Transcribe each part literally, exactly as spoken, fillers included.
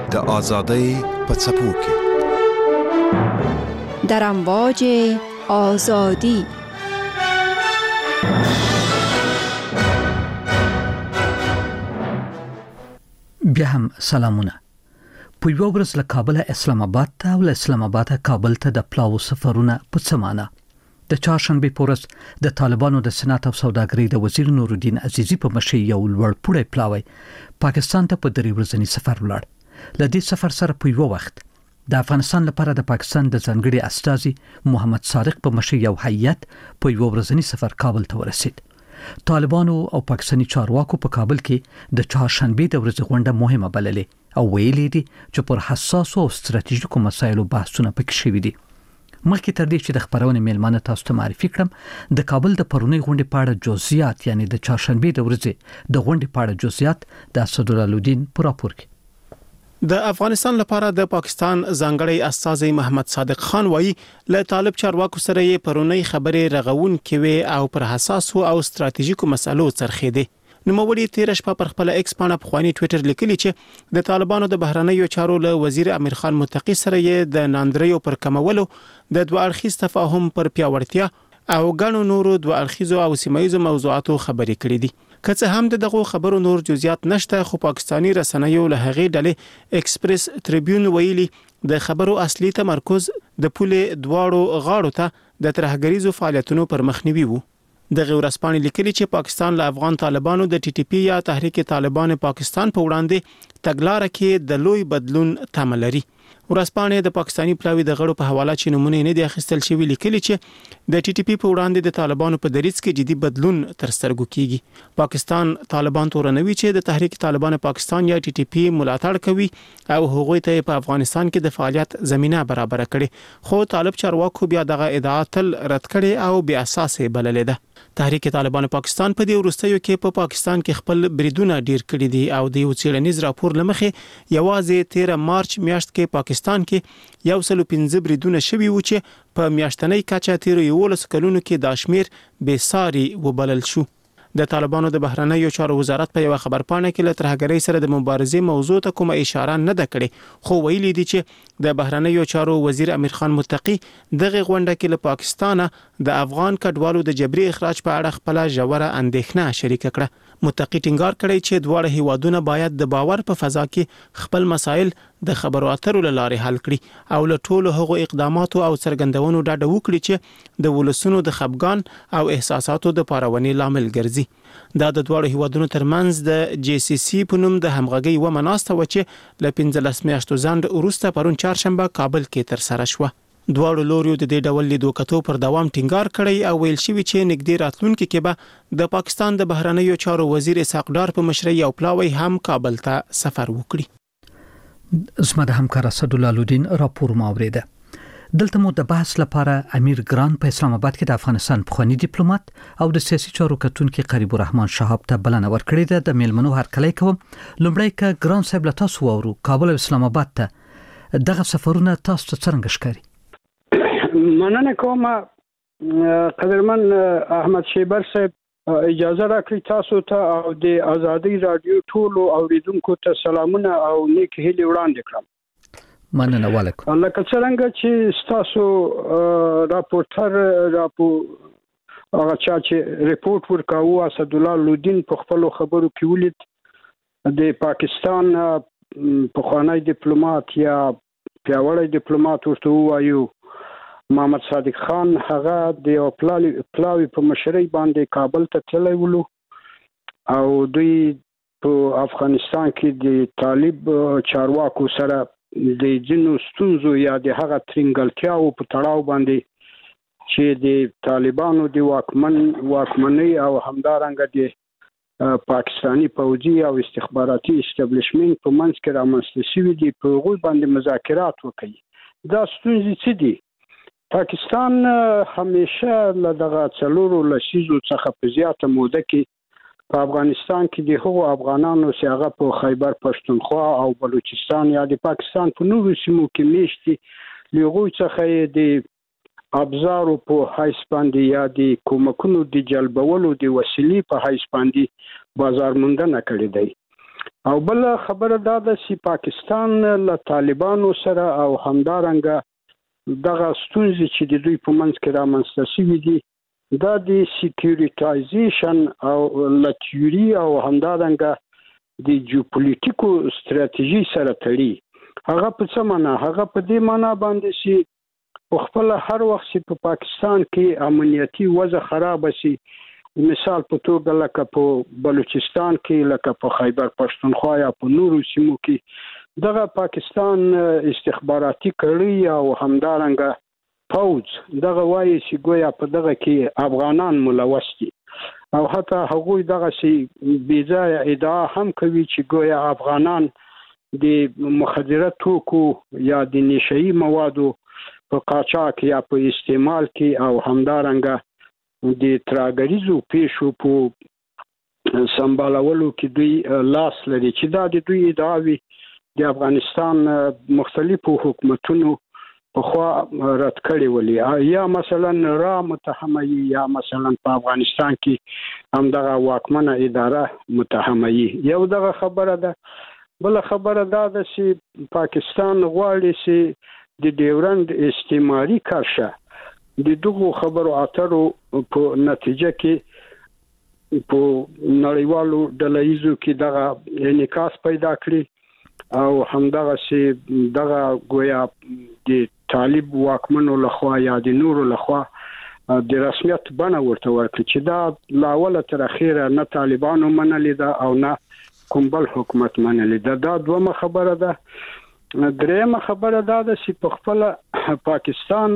د آزادۍ په څپو کې در امواج آزادی. بیا هم سلامونه. په یو ورځ له کابل اسلام آباد ته او له اسلام آباد کابل ته د پلاو سفرونه په سمانه د چهارشنبه په ورځ د طالبانو د صنعت او سوداګرۍ د وزیر نورالدین عزیزی په مشرۍ یو لوړ پوړی پلاوی پاکستان ته په درې ورځنی سفر ولاړ. ل دې سفر سره په یو وخت د افغانستان لپاره د پاکستان د ځانګړي استازي محمد صادق په مشرۍ یو هیئت په یو ورځنی سفر کابل ته ورسید. طالبانو او پاکستاني چارواکو په کابل کې د چهارشنبه د ورځې غونډه مهمه بللې او ویلي دي چې پر حساسو او ستراتیژیکو مسایلو بحثونه پکې شوي دي. مخکې تر دې چې د خبرونې میلمانه تاسو ته معرفي کړم، د کابل د پرونی غونډې په اړه جزئیات یعنی د چهارشنبه د ورځې د غونډې په اړه جزئیات د اسدالدین پر راپور کې. د افغانستان لپاره د پاکستان ځانګړی استازی محمد صادق خان وایي له طالب چارواکو سره یې پرونی خبرې رغون کې او پر حساسو او ستراتیژیکو مسلو څرخېدي. نوموړي تیر شپه پر خپل ایکس پاڼه په خواني ټوئیټر لیکلي چې د طالبانو د بهرنیو چارو له وزیر امیر خان متقی سره یې د ناندریو پر کمولو د دوه اړخیز تفاهم پر پیاوړتیا او غنو نورو دوه اړخیزو او سیمایي موضوعاتو خبرې کړې دي. که څه هم دغه خبرو نور جزئیات نشته، خو پاکستانی رسنیو له هغې ډلې ایکسپریس ټریبیون ویلي د خبرو اصلي تمرکز د پولې دواړو غاړو ته د ترهګریزو فعالیتونو پر مخنیوي وو. دغه ورځپاڼې لیکلي چې پاکستان له افغان طالبانو د ټي ټي پی یا تحریک طالبان پاکستان په وړاندې تګلارې کې د لوی بدلون تمه لري. ورځپاڼې د پاکستانی پلاوی د غړو په حواله چې نمونه نه دي اخیستل شوی لیکلي چې د ټي ټي پی په وړاندې د طالبانو په دریځ کې جدي بدلون تر سترګو کیږي. پاکستان طالبان تورنوي چې د تحریک طالبان پاکستان یا ټي ټي پی ملاتړ کوي او هغوی ته په افغانستان کې د فعالیت زمينه برابر کړي، خو طالب چارواکو بیا دغه ادعا تل رد کړي او بیا اساسه بللې ده. تحریک طالبان پاکستان په دې وروستیو کې په پاکستان کې خپل بریدونه ډیر کړي دي او د یو څېړنیز راپور لمخې یوازې تیر مارچ میاشت کې پاکستان کې یو سل پنځه بریدونه شوي و چې په میاشتنۍ کچه تیر یولس کلونو کې د شمیر بې ساري وبلل شو. د طالبانو د بهرنیو چارو وزارت په یو خبرپاڼه کې له ترهګرۍ سره د مبارزې موضوع ته کومه اشاره نه ده کړې، خو ویلي دي چې د بهرنیو چارو وزیر امیر خان متقی دغه غونډه کې له پاکستانه د افغان کډوالو د جبري اخراج په اړه خپل ژوره اندېښنه شریک کړه. متقی ټینګار کړی چې دواړه هیوادونه باید د باور په فضا کې خپل مسایل د خبرو اترو لارې حل کړي او له ټولو هغو اقداماتو او څرګندونو ډډه وکړي چې د ولسونو د خپګان او احساساتو د پارونې لامل ګرځي. دا د دواړو هیوادونو ترمنځ د جی سی سی په نوم د همغږي و مناسته و چې ل پنځلس میاشتو ځنډ وروسته پرون چهارشنبه کابل کې تر سره شوه. دواړو لوریو د دې ډول لیدو کتو پر دوام ټینګار کړی او ویل شوی چې نږدې راتلونکي کې به د پاکستان د بهرنیو چارو وزیر اسحاق ډار په مشرۍ یو پلاوی هم کابل ته سفر وکړي. زما د همکار اسدالدین راپور ماوریده. دلته مو د بحث لپاره امیر ګران په اسلام آباد کې د افغانستان پخوانی ډیپلوماټ او د سیاسي چارو کتونکو قریب الرحمن شهاب ته بلنه ورکړې ده. د میلمنو هرکلی کوم. لومړی ک ګران صاحب له تاسو وورو کابل او اسلام آباد ته دغه سفرونه تاسو ته څنګه ښکاري؟ مننه کوم قدرمن احمد شیبر صاحب، اجازه راکړئ تاسو ته او د آزادۍ رادیو ټولو اوریدونکو ته سلامونه او نیک هیلې وړاندې کړم. مننه. وعلیکم. لکه څنګه چې تاسو راپورټر راپور هغه چې ریپورت ورکاوه اسدالدین په خپل خبرو کې ولید د پاکستان پخوانی ډیپلوماټ یا پیاوړی ډیپلوماټ ورته وایو محمد صادق خان هغه د یو پلاوی په مشرۍ باندې کابل ته تللی ولو او دوی په افغانستان کې د طالب چارواکو سره د جنو ستونزو یا د هغه ترنګلتیاو په تړاو باندې چې د طالبانو د واکمن واکمنۍ او همدارنګه د پاکستانی پوځي او استخباراتي استابلیشمنت په منځ کې رامنځته شوي دي په هغوی باندې مذاکرات وکړي. دا ستونزې څه دي؟ پاکستان همیشه له دغه څلورو لسیزو څخه په زیاته موده کې په افغانستان کې د هغو افغانانو چې هغه په خیبر پښتونخوا او بلوچستان یا د پاکستان په نورو سیمو کې میشتي له هغوی څخه د ابزارو په حیث باندې یا د کومکونو د جلبولو د وسیلې په حیث باندې بازار موندنه کړې دی. او بل خبره دا ده چې پاکستان له طالبانو سره او همدارنګه دغه ستونزې چې د دوی په منځ کې رامنځته شوي دي دا د سکیوریټایزیشن او له تیوري او همدارنګه د جیوپولیټیکو ستراتیژي سره تړي هغه په څه معنا هغه په دې معنا باندې چې په خپل هر وخت چې په پاکستان کې امنیتي وضع خراب شي مثال په توګه لکه په بلوچستان کې لکه په خیبر پښتونخوا یا په نورو سیمو کې دغه پاکستان استخباراتي کړي او همدارنګه پوز دغه وایي چې ګویا په دغه کې افغانان ملوث دي او حتی هغوی دغه شي بېځایه ادعا هم کوي چې ګویا افغانان د مخدره توکو یا د نشهیي موادو په قاچاق یا په استعمال کې او همدارنګه د تراګریزو پیښو په سمبالولو کې دوی لاس لري چې دا د دوی ادعاوي د افغانستان مختلفو حکومتونو په خوا رد کړي ولي یا مثلا را متهمه یا مثلا په افغانستان کې همدغه واکمنه اداره متهمه یو دغه خبره ده بل خبره دا ده چې پاکستان غواړي چې د ډیورند استعماري کرشه د دغه خبرو اترو په نتیجه کې په نړیوالو ډلهیزو کې دغه انعکاس پیدا کړي او همدغه چې دغه ګویا د طالب واکمنو لخوا یا د نورو لخوا د رسمیت بڼه ورته ورکړي چې دا لاوله تر اخیره نه طالبانو منلې ده او نه کوم بل حکومت منلې ده دا دومره خبره ده درېمه خبره دا ده چې په خپل پاکستان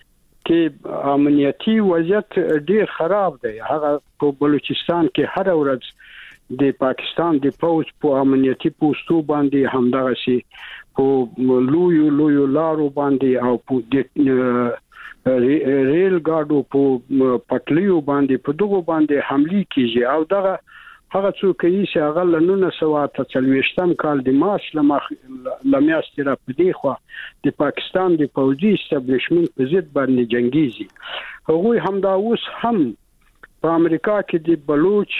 کې امنیتي وضعیت ډیر خراب دی هغه په بلوچستان کې هر ورځ د پاکستان د پوز په امنیتي پوسټو باندې همدغه شي په لویو لویو لارو باندې او په ریل ګاډو په پټلیو باندې په دغه باندې حمله کیږي او دغه هغه څوک چې هغه لنونه سوا ته څلويشتم کال د مارچ لمیاشتې را پدې خو د پاکستان د پوځي استابلیشمنت په ضد باندې جنگیږي هغوی هم دا اوس هم په امریکا کې د بلوچ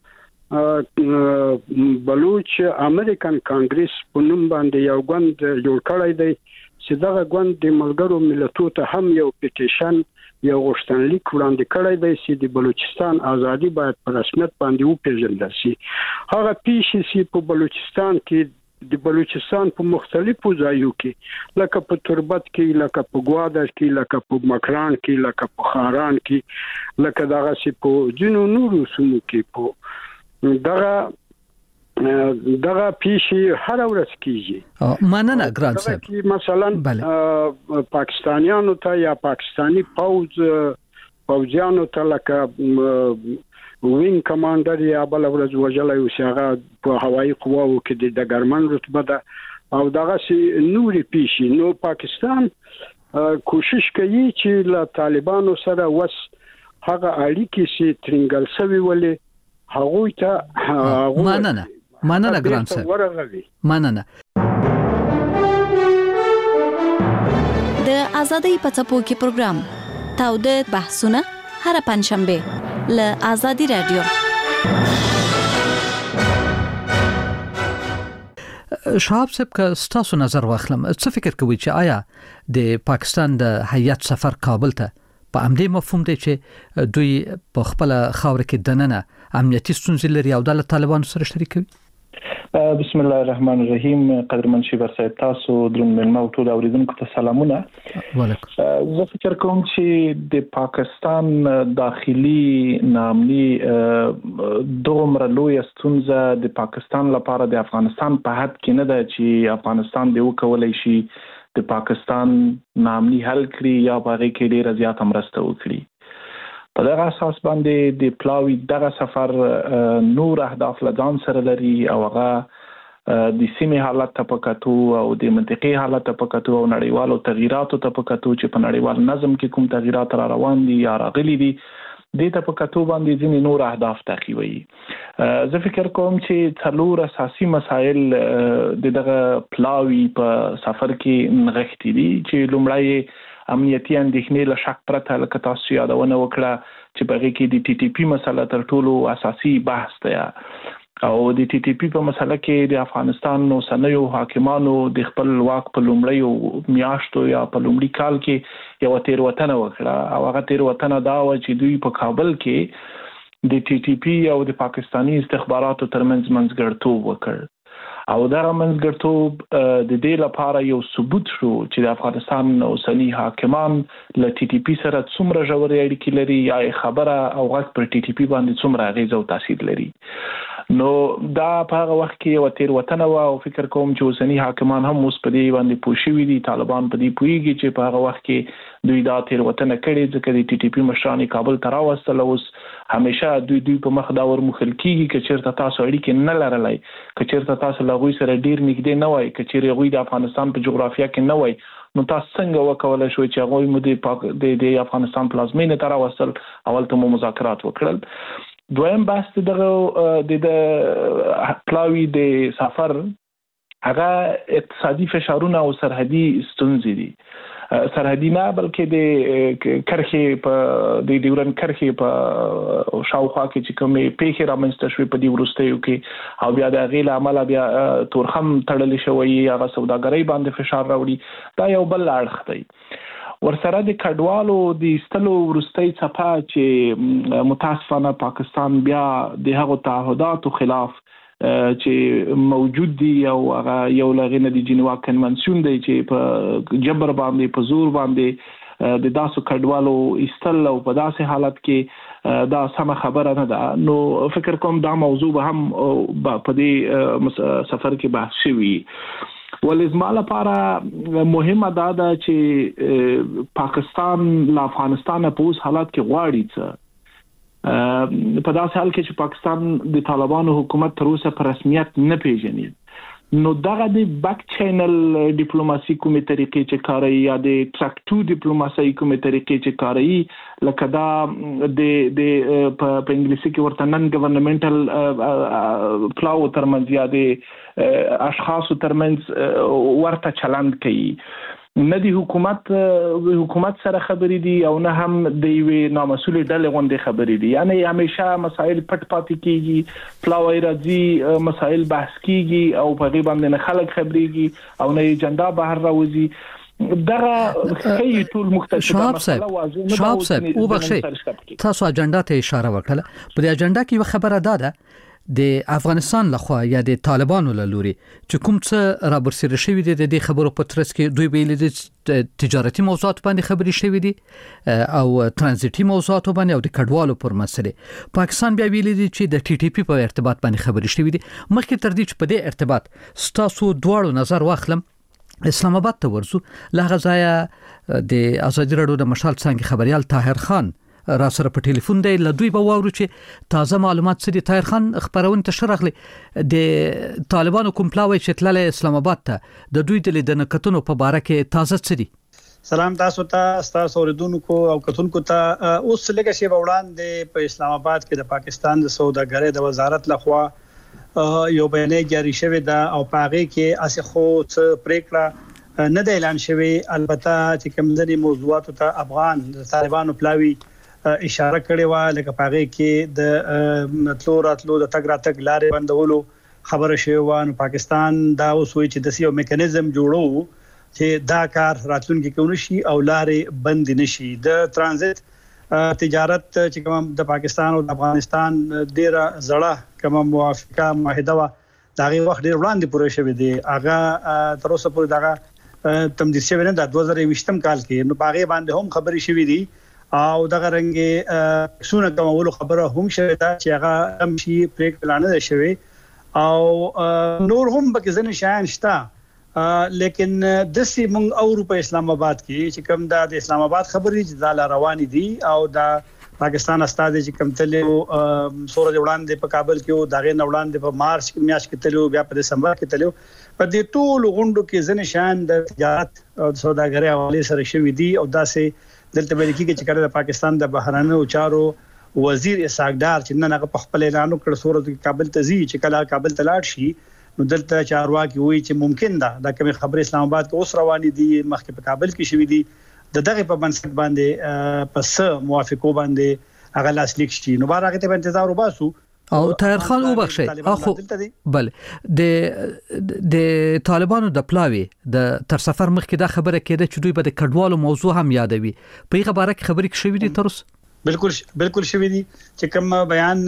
بلوچ امریکن کانګریس په نوم باندې یو غوند جوړ کړی دی چې دغه غوند د ملګرو ملتونو ته هم یو پټیشن یو غوښتنلیک وړاندې کړی دی چې د بلوچستان ازادي باید په رسمیت باندې وپیژندل شي هغه پیښې چې په بلوچستان کې د بلوچستان په مختلفو ځایو کې لکه په تربت کې لکه په ګوادر کې لکه په مکران کې لکه په خاران کې لکه دغه چې په جنو نورو سیمو کې په دغه دغه پیښې هر ورځ کیږي مننه ګران صاحب چې مثلا پاکستانیانو ته یا پاکستانی پوز پوزیانو ته لکه وین کمانډر یا بل ورځ وجلای او شغه په هوایي قواو کې د ډګرمن رتبه ده او دغه سي نوري پیښې نو پاکستان کوشش کوي چې له طالبانو سره وس هغه اړیکې چې ترنګل سوي ولې هغوی ته مننه مننه ګران صاحب مننه د ازادۍ په څپو کې پروګرام تاو د بحثونه هر پنځشنبه له ازادي رادیو شهاب صاحب که ستاسو نظر واخلم څه فکر کوي چې آیا د پاکستان د هیئت سفر کابل ته په امدې مفهوم دی چې دوی په خپل خاور کې دننه امنیتي ستونزې لري او د طالبانو سره شریک کوي بسم الله الرحمن الرحیم قدرمن شیبر صاحب تاسو درنو ملمو ټول اوریدونکو ته سلامونه وعلیکم زه فکر کوم چې د پاکستان داخلي نامني دومره لوی ستونزه د پاکستان لپاره د افغانستان په حد کې نه ده چې افغانستان دی وکولای شي د پاکستان نامني حل کړي یا باغې کې ډیره زیاته مرسته وکړي په دغه اساس باندې د پلاوی دغه سفر نور اهداف لځان سره لري او هغه د سیمې حالت ته پکاتو او د منطقي حالت ته پکاتو او نړیوالو تغیراتو ته پکاتو چې په نړیوال نظم کې کوم تغیرات را روان دي یا راغلي دي د ته پکاتو باندې ځینې نور اهداف تعقیبوي زه فکر کوم چې څلور اساسي مسایل د دغه پلاوی په سفر کې نغښتي دي چې لومړی امنیتي اندېښنې له شک پرته لکه تاسو یادونه وکړه چې بغیر کې د ټي ټي پی مسله تر ټولو اساسي بحث دی او د ټي ټي پی په مسله کې د افغانستان نو سنیو حاکمانو د خپل واک په لومړی میاشتو یا په لومړي کال کې یو تیروتنه وکړه او هغه تیروتنه دا و چې دوی په کابل کې د ټي ټي پی او د پاکستانی استخباراتو ترمنځ منځګړیتوب وکړ او دا منځګړیتوب د دې لپاره یو ثبوت شو چې د افغانستان اوسنی حاکمان له ټي ټي پی سره څومره ژورې اړیکې لري یا خبره او غږ پر ټي ټي پی باندې څومره اغیز او تاثیر لري. نو دا په هغه وخت کې یو تیروتنه و او فکر کوم چې اوسنی حاکمان هم اوس په دې باندې پوه شوي دي، طالبان په دې پوهیږي چې په هغه وخت کې دوی دا تیروتنه کړې ځکه د ټي ټي پی مشران کابل ته راوستل. اوس همیشه دوی دوی په مخ دا ورمخل کیږي چې چیرته تاسو اړیکې نه لرلای، چې چیرته تاسو له غوي سره ډیر نږدې نه وای، چې چیرې غوي د افغانستان په جغرافیه کې نه وای، نو تاسو څنګه وکولای شئ چې غوي مو د د افغانستان پلازمینې ته راوستل، اول ته مو مذاکرات وکړل. دویم بحث دغه د پلاوی د سفر هغه اقتصادي فشارونه او سرحدي ستونزې دي، سرحدي نه بلکې د کرخې په د ډیورن کرخې په شاوخوا کې چې کومې پیښې رامنځته شوې په دې وروستیو کې او بیا د هغې له امله بیا تورخم تړلی شوی، هغه سوداګرۍ باندې فشار راوړي، دا یو بل اړخ دی. ورسره د کډوالو د ایستلو وروستۍ څپه چې متاسفانه پاکستان بیا د هغو تعهداتو خلاف چې موجود دي او هغه یو لغې نه د جنیوا کنونسیون دی چې په جبر باندې په زور باندې د داسو کډوالو ایستل او په داسې حالت کې دا سمه خبره نه ده. نو فکر کوم دا موضوع به هم په دې سفر کې بحث شوي. ولې زما لپاره مهمه دا ده چې پاکستان له افغانستان په اوس حالات کې غواړي څه په داسې حال کې چې پاکستان د طالبانو حکومت تر اوسه په رسمیت نه پیژني. نو دغه د بک چینل ډیپلوماسي کومې طریقې چې کاروي یا د ټرک ټو ډیپلوماسي کومې طریقې چې کاروي، لکه دا د د په انګلیسي کې ورته نن ګورنمنټل پلاو ترمنځ یا د اشخاصو ترمنځ ورته چلند کوي، نه د حکومت حکومت سره خبرې دي او نه هم د یوې نامسؤلې ډلې غوندې خبرې دي. یعنی همیشه مسایل پټ پاتې کیږي، پلاوی راځي، مسایل بحث کیږي او په دې باندې نه خلک خبرېږي او نه ایجنډا بهر راوځي. دغه خی ټول مختلفه مسله واضح نه شاب صاحب او بخشي تاسو اجنډا ته اشاره وکړه. په دې اجنډا کې یو خبره ده د افغانستان لخوا یا د طالبانو له لوري چې کوم څه را برسېره شوی دي، د دې خبرو په ترڅ کې دوی به د تجارتي موضوعات باندې خبرې شوی دي او ترانزیتي موضوعات باندې او د کډوالو پر مسله. پاکستان بیا ویلي دي چې د ټي ټي پی په ارتباط باندې خبرې شوی دي. مخکې تر دې چې په دې ارتباط ستاسو دواړو نظر واخلم، اسلام آباد ته ورسو. لغه ځای د ازادي راډیو د مشال څنګه خبريال طاهر خان را سره په ټلیفون دی، لدوی به واورو چې تازه معلومات څه دي. طاهر خان خبرونه تشرغلي د طالبانو کوم پلاوی چې تلل اسلام آباد ته د دوی د لیدنه کتنو په باره کې تازه څه دي؟ سلام تاسو ته، تاسو اوریدونکو او کتونکو ته. اوس لکه چې وړاندې په اسلام آباد کې د پاکستان د سوداګرۍ د وزارت لخوا یو بیان جاری شوی دا او پاغه کې اسه خو څه پریکړه نه د اعلان شوی. البته چې کوم ځینې موضوعات ته افغان د طالبانو پلاوی اشاره کړې و، لکه پاغه کې د تلو راتلو د تګ راتګ لارې بندولو خبره شوی و. نو پاکستان دا اوس وایي چې د یو میکانیزم جوړو چې دا کار راتلونکي کې ونشي او لارې بند نشي. د ترانزیت تجارت چې کوم د پاکستان او د افغانستان ډیره زړه کوم موافقه معاهده و دغه وخت ډیر وړاندې پوره شوی دی، هغه تر اوسه پورې دغه تمدید شوی نه د دوه زره یوولسم کال کې. نو باغې باندې هم خبرې شوې دي او دغه رنګ سونه کومولو خبره هم شوه دا چې هغه هم شي پریک پلان نه شوی او نور هم به ځنه شایان شته. لیکن د سی مونږ او په اسلام آباد کې چې کوم د اسلام آباد خبرې چې دا روان دي او د پاکستان استاد چې کوم تلو سورج وړاندې په کابل کې او دغه وړاندې په مارچ کې میاشت کې تلو بیا په دسمبر کې تلو په دې ټول غونډو کې ځنه شایان د تجارت او سوداګرۍ حواله سره شوې دي او داسې دلته ویل کېږي چې کله د پاکستان د بهرانه چارو وزیر اسحاق ډار چې نن هغه په خپل اعلان وکړ صورت کابل ته ځي چې کله کابل ته لاړ شي نو دلته چارواکي وایي چې ممکن ده دا کوم خبره اسلام آباد کې اوس روانې دي مخکې په کابل کې شوې دي د دغه په بنسټ باندې پس موافقو باندې هغه لاس لیک شي. نو بار هغه ته انتظار وباسو او طاهر خان وبخښي اخو بل د د طالبانو د پلاوی د تر سفر مخکې دا خبره کېده چې دوی به د کډوالو موضوع هم یادوي په هغه باره کې خبرې شوې دي تر اوسه بالکل بالکل شوې دي چې کوم بیان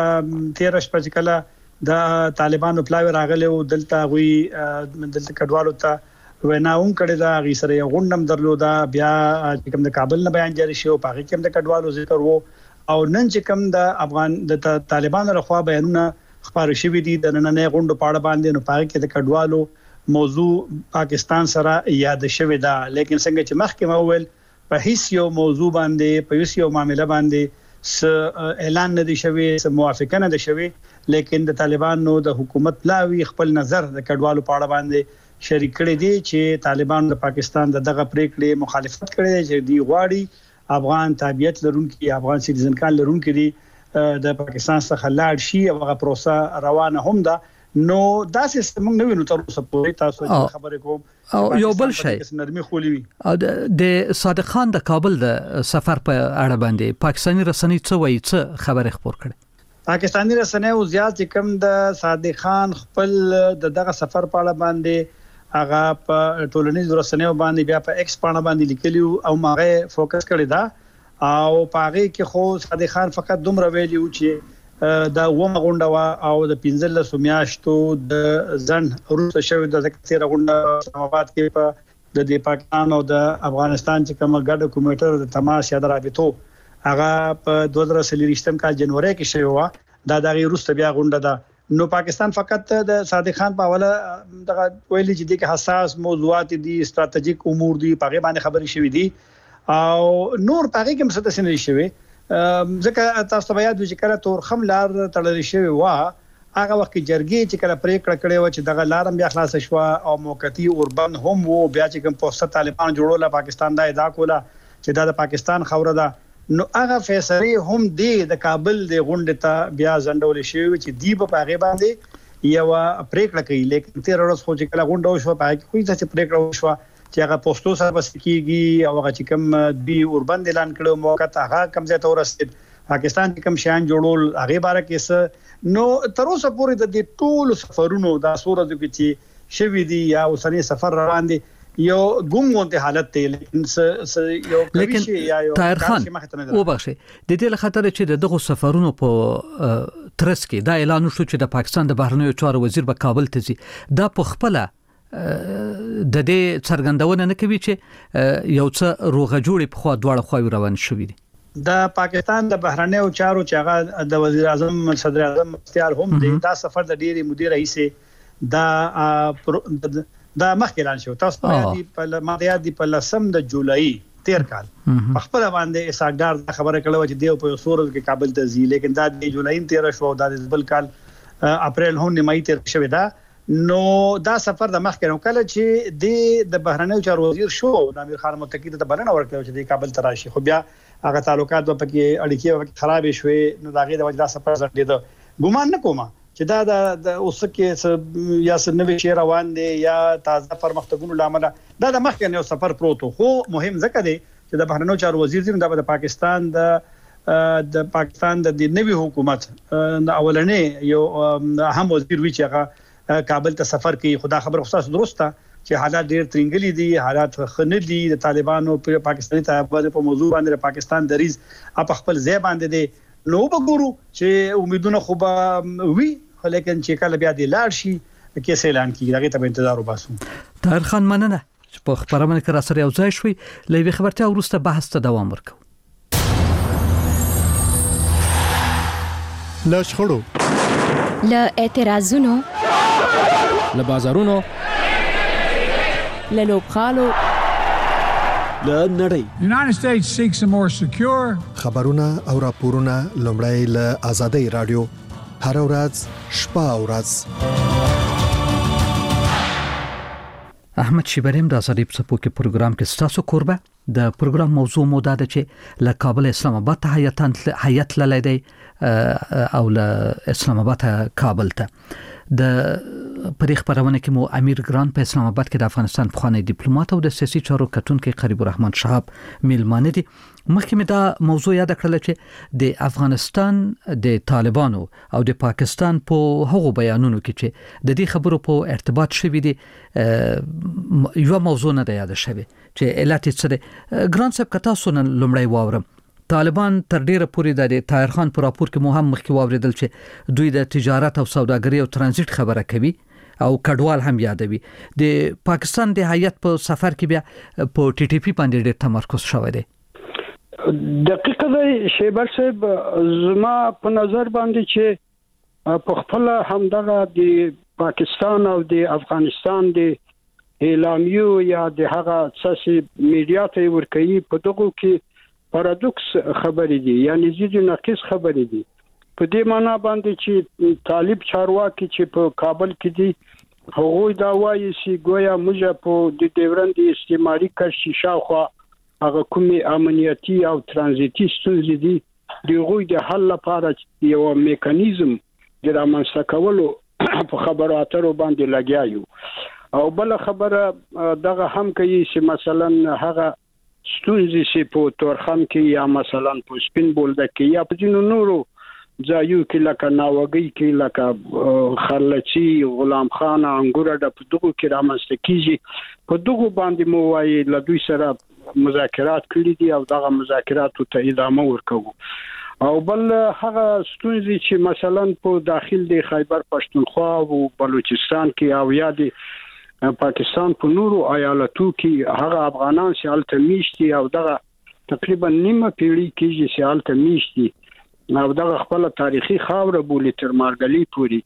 تیر شپه چې کله د طالبانو پلاوی راغله او دلته وی دلته کډوالو ته وناوم کړي دا غي سره یو غونډم درلودا بیا چې کوم د کابل نه بیان جاری شو په هغه کې هم د کډوالو ذکر وو او نن چې کوم د افغان د طالبانو لخوا بیانونه خبر شوي دي د نن نه غونډو پاړه باندې نو پاره کې د کډوالو موضوع پاکستان سره یاد شوی دا لیکن څنګه چې مخکې ما وویل په هیڅ یو موضوع باندې په هیڅ یو معاملې باندې س اعلان نه دي شوی س موافقه نه دي شوی لیکن د طالبانو د حکومت لاوی خپل نظر د کډوالو پاړه باندې شریک کړي دي چې طالبان د پاکستان د دغه پریکړې مخالفت کړي چې دی غواړي افغان تابعیت لرونکي افغان سیټیزن کال لرونکي دي د پاکستان څخه لاړ شي او هغه پروسه روانه هم ده نو دا سیستم موږ نه وینو تر اوسه پورې تاسو خبرې کوم او یو بل شی نرمي خولي وي او د صادق خان د کابل د سفر په اړه باندې پاکستاني رسنۍ څه وایي څه خبرې خبر کړي پاکستاني رسنۍ او زیات کم د صادق خان خپل د دغه سفر په اړه باندې هغه په ټولنیز رسنیو باندې بیا په ایکس باندې باندې لیکلیو او ماغه فوکس کړی دا او پاره کې خو صادق خان فقط دومره ویلیو چې دا ومه غونډه وا او د پنځل سمیاشتو د ځن روسه شوی د تیر غونډه اسلام آباد کې په د دې پاکستان او د افغانستان چې کوم ګډ کمیټه د تماس یا د رابطو هغه په دوه زره څلوېښتم کال جنوري کې شوی و دا د روسه بیا غونډه ده نو پاکستان فقط د صادق خان په حواله دغه ویلي چې د حساس موضوعات دي استراتیژیک امور دي په غیبه باندې خبرې شوې دي او نور په غیږ کې څه څه نه شوي ځکه تاسو ته یاد چې کله تور خم لار تړل شوی و هغه وخت جرګې چې کله پریکړه کړې و چې دغه لارم بیا خلاص شو او موقتی اوربند هم وو بیا چې کوم پوسټ طالبان جوړول پاکستان دا ادعا کوله چې دا د پاکستان خوره ده نو هغه فیصله هم دی د کابل د غونډه ته بیا ځندول شي چې دی په هغه باندې یو پریکړه کوي لیکن تیر ورځ خو چې کله غونډه شو په هغه کې څه پریکړه شو چې هغه پوسټو سره بس کیږي او هغه چې کوم دی اوربند اعلان کړو موقت هغه کم ځای ته ورسید پاکستان کې کوم شان جوړول هغه باره کې نو تر اوسه پورې د دې ټول سفرونو د سورځو کې چې شوی دی یا اوسنی سفر روان دي یو ګمونته حالت ته لیکن س یو لیکن طاهر خان وبخښي د دې لخطر چې دغه سفرونو په ترڅ کې دا اعلان شو چې د پاکستان د بهرنیو چارو وزیر به کابل ته ځي دا په خپل د دې څرګندونه نه کوي چې یو څه روغه جوړي په خوا دواړه خوا روان شوې دي د پاکستان د بهرنیو چارو چې هغه د وزیر اعظم صدر اعظم اختیار هم دی دا سفر د ډیری مدیر رئیس دا دا مخکې اعلان شو تاسو په یادي په ماده دی په لسم د جولای تیر کال په خپل باندې اساګدار خبره کړو چې دیو په سورز کې کابل ته ځي لیکن دا د جولای تیر شو دا د بل کال اپریل هم نیمه تیر شوی دا نو دا سفر د مخکې نو کله چې د بهرنیو چارو وزیر شو د امیر خان متقی ته بلنه ورکړه چې د کابل ته راشي خو بیا هغه تعلقات په کې اړیکې خراب شوې نو دا غي د وجه سفر زړه ګومان نه کوم چې دا د اوس کې یا سنوي شي روان دي یا تازه پرمختګونو لامل دا د مخکې یو سفر پروتو خو مهم ځکه دی چې د بهرنیو چارو وزیر دی د پاکستان د د پاکستان د نوي حکومت د اولنې یو اهم وزیر وی چې هغه کابل ته سفر کوي خدا خبر خصوص درسته چې حالات ډیر ترنګلي دي حالات خنه دي د طالبانو په پاکستاني تابعیت په موضوع باندې پاکستان دریز اپ خپل ځای باندې دي نو وګورو چې امیدونه خو به وي لیکن چې کله بیا د لاړ شي کې اعلان کیږي هغه ته انتظار وباسو طاهر خان مننه چې په خبرونه کې را سره یو ځای شوي لوي خبرته ورسته بحث ته دوام ورکو لا شخړو لا اعتراضونو لا بازارونو لا لوبخالو لا نړۍ United States seeks a more secure خبرونه او راپورونه لومړی له آزادۍ رادیو هر ورځ شپه او ورځ احمد شیبریم د آزادۍ په پوکي پروګرام کې ستاسو قربه د پروګرام موضوع مو دا ده چې له کابل اسلام آباد ته هیئتان هیئت لاله دی او له اسلام آباد ته کابل ته د په دې خبرونه کې مو امیر ګران په اسلام آباد کې د افغانستان خوانی ډیپلوماټ او د سیاسي چارو کتونکو قریب الرحمن شهاب میلمانه دي. مخکې مې دا موضوع یاد کړل چې د افغانستان د طالبانو او د پاکستان په هغو بیانونو کې چې د دې خبرو په ارتباط شوی دي یو موضوع نه یاد شوی چې علت څه دی. ګران صاحب کتا سنن لمړی واورم طالبان تر ډیره پورې د طاهر خان پر راپور کې مهم مخکې واوریدل چې دوی د تجارت او سوداګرۍ او ترانزیت خبره کوي او کډوال هم یادوي. د پاکستان د هیئت په سفر کې بیا په ټي ټي پی باندې ډېر تمرکز شوی دی. دقیقه دی شیبر صاحب، زما په نظر باندې چې په خپل همدغه د پاکستان او د افغانستان د اعلامیو یا د هغه اساسي میډیا ته ورکوي په دغه کې پارادوکس خبرې دي، یعنی زیږ ناقص خبرې دي. په دې معنی باندې چې طالب چارواکي چې په کابل کې دي هغوی دا وایي چې ګویا موږ په د ډیورند استعماري کرشي شاوخوا هغه کومي امنیتي او ترانزیتي ستونزې دي دغه د حل لپاره یو میکانیزم د رامنځته کولو په خبرو اترو باندې لګیایو. او بل خبره دغه هم کوي چې مثلا هغه ستونزې چې په تورخم کې یا مثلا په سپین بولده کې یا په جنو نورو ځایو کې لکه ناوګي کې لکه خلچی غلام خان انګور د په دغه کې رامنځته کیږي. په دغه باندې مو وايي له دوی سره مذاکرات کړي دي او دغه مذاکراتو ته ادامه ورکوي. او بل هغه ستونزې چې مثلا په داخل د خیبر پښتونخوا او بلوچستان کې او یا د پاکستان په نورو ایالتو کې هغه افغانان چې الته میشتي او دغه تقریبا نیمه پیړۍ کې چې الته میشتي او دغه خپل تاریخي خاور بولی تر مارګلی پوری.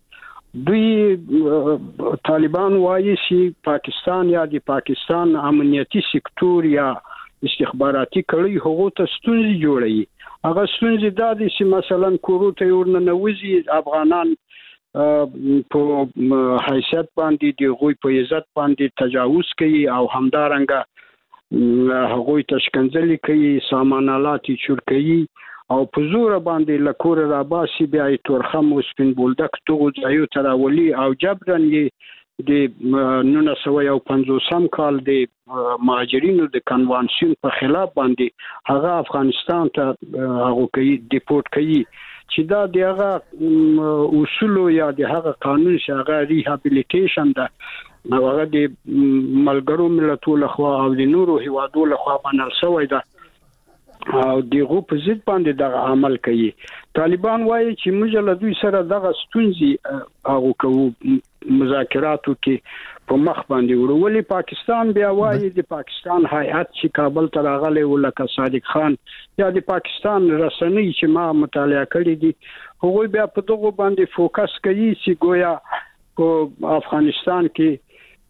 دوی طالبان وایي چې پاکستان یا د پاکستان امنیتي سکتور یا استخباراتي کړي هغه ته ستونزې جوړوي. هغه ستونزې دا دي چې مثلا کوروته ورننوزي افغانان په حیثیت باندې د غوی په عزت باندې تجاوز کوي او همدارنګه هغوی تشکنځلي کوي، سامانالات چور کوي او په زور باندې لکور را باسي بیا تورخم او سپین بولدک توغ ځایو تراولي او جبرن یې د نولس سوه پنځوس کال د مهاجرینو د کنوانسیون په خلاف باندې هغه افغانستان ته هغه کوي ډیپورت کوي چې دا دغه اصول یا دغه قانون شغه ریهابیلیټیشن ده نو هغه د ملګرو ملتونو لخوا او د نورو هیوادو لخوا منل شوی ده او دغه په ضد باندې دغه عمل کوي. طالبان وایي چې موږ له دوی سره دغه ستونزې هغه کوو مذاکراتو کې په مخ باندې ورولې. پاکستان بیا وایي د پاکستان هیئت چې کابل ته راغلی ولکه صادق خان یا د پاکستان رسنۍ چې ما مطالعه کړې دي هغوی بیا په دغه باندې فوکس کوي چې ګویا په افغانستان کې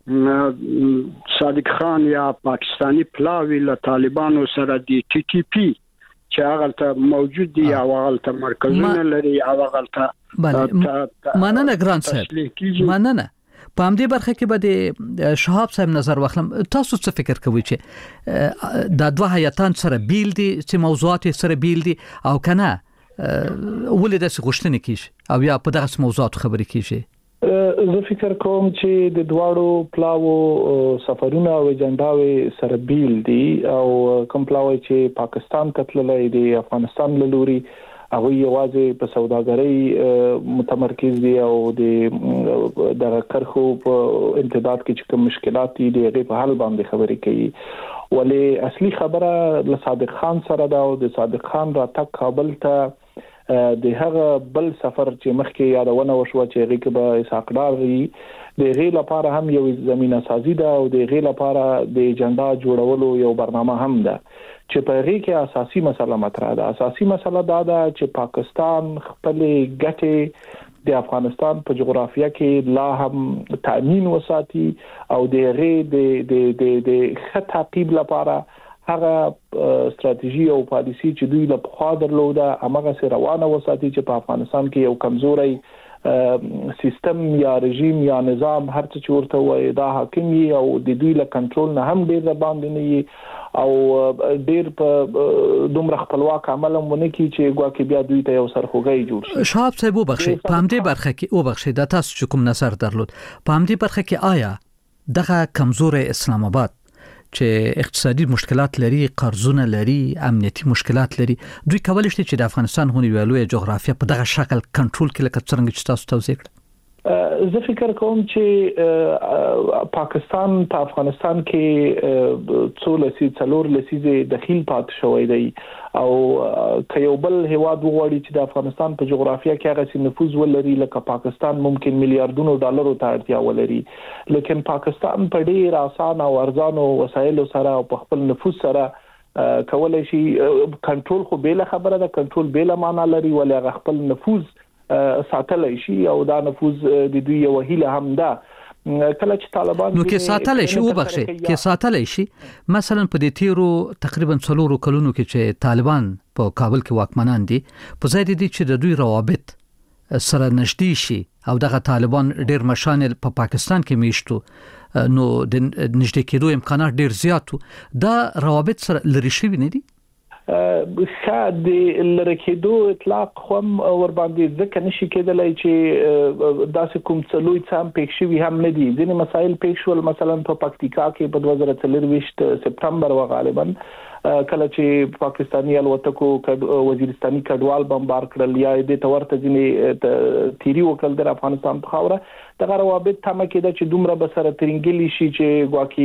صادق خان یا پاکستانی پلاوی له طالبانو سره د ټي ټي پی چې هغه ته موجود دي او هغه ته مرکزونه لري او هغه ته مننه ګران صاحب مننه. په همدې برخه کې به د شهاب صاحب نظر واخلم. تاسو څه فکر کوئ چې د دوه هیاتان سره بیل دي چې موضوعات سره بیل دي او کنه ولې د غوښتنې کیږي او یا په دغه موضوعات خبرې کیږي؟ زه فکر کوم چې د دواړو پلاوو سفرونه او اجنډاوي سره بیل دي او کوم پلاوي چې پاکستان ته تللی دی افغانستان له لوري هغه یوازې په سوداګرۍ متمرکز دي او د د کرخو په امتداد کې چې کوم مشکلات دي د هغه په حل باندې خبرې کوي. ولې اصلي خبره له صادق خان سره دا او د صادق خان راتګ کابل ته د هغه بل سفر چې مخکې یادونه وشو چې هغه کې به اسحاقدار وي د غیله لپاره هم یو زمينه سازي ده او د غیله لپاره د اجنډا جوړولو یو برنامه هم ده چې په هغه کې اساسي مسله مطرح ده. اساسي مسله دا ده چې پاکستان خپل ګټې د افغانستان په جغرافیه کې لا هم تامین وساتي او د هغه د د د خط تعقیب لپاره هغه ستراتیژي او پالیسي چې دوی له خوا درلوده هغه سره روانه وساتي چې په افغانستان کې یو کمزوري سیستم یا رژیم یا نظام هر څه چورته وای دا حاکم او د دوی له کنټرول نه هم ډیر باندې نه او ډیر په دومره خپلواک عمل مونږ کی چې ګواکې بیا دوی ته یو سرخوږی جوړ شي. شهاب صاحب وبخښي په همدې برخه کې وبخښي د تاسو کوم نظر درلود په همدې برخه کې آیا دغه کمزوري اسلام آباد چې اقتصادي مشکلات لري، قرضونه لري، امنیتي مشکلات لري، دوی کولای شي چې د افغانستان هونی ویلوې جغرافیه په دغه شکل کنټرول کړي لکه څنګه چې تاسو توضیح کړئ؟ زه فکر کوم چې پاکستان په افغانستان کې څو لسی څلور لسیزه دخیل پات شوی دی او کيو بل هواد وغوړي چې د افغانستان په جغرافیه کې هغه سي نفوذ ولري لکه پاکستان ممکن میلیارډونو ډالرو ته اړتیا ولري، لیکن پاکستان په ډیر آسان او ارزانو وسایلو سره او په خپل نفوذ سره کولای شي کنټرول خو بیل خبره ده، کنټرول بیل معنا لري ولې هغه خپل نفوذ ساتلای شي او دا نفوذ د دوی یو هیله هم ده. کله چې طالبان نو کې ساتلای شي وبخښي کې ساتلای شي مثلا په دې تیرو تقریبا څلورو کلونو کې چې طالبان په کابل کې واکمنان دي په ځای دي چې د دوی روابط سره نږدې شي او دغه طالبان ډیر مشان په پا پاکستان کې میشتو نو د نږدې کېدو امکانات ډیر زیات دا روابط سره لري شي نه دي خا د لریکېدو اطلاق هم ور باندې ځکه نشي کېدلای چې داسې کوم څلوي څام پېښ شوی هم نه دي. ځینې مسایل پېښ شول مثلا په پکتیکا کې په دوه زره څلور سپتمبر و غالبا کله چې پاکستاني الوتکو وزیرستاني کډوال بمبار کړل یا د تورته ځینې تیری وکړل د افغانستان په خاوره دغه روابط تمه کېده چې دومره به سره ترنګلی شي چې ګواکي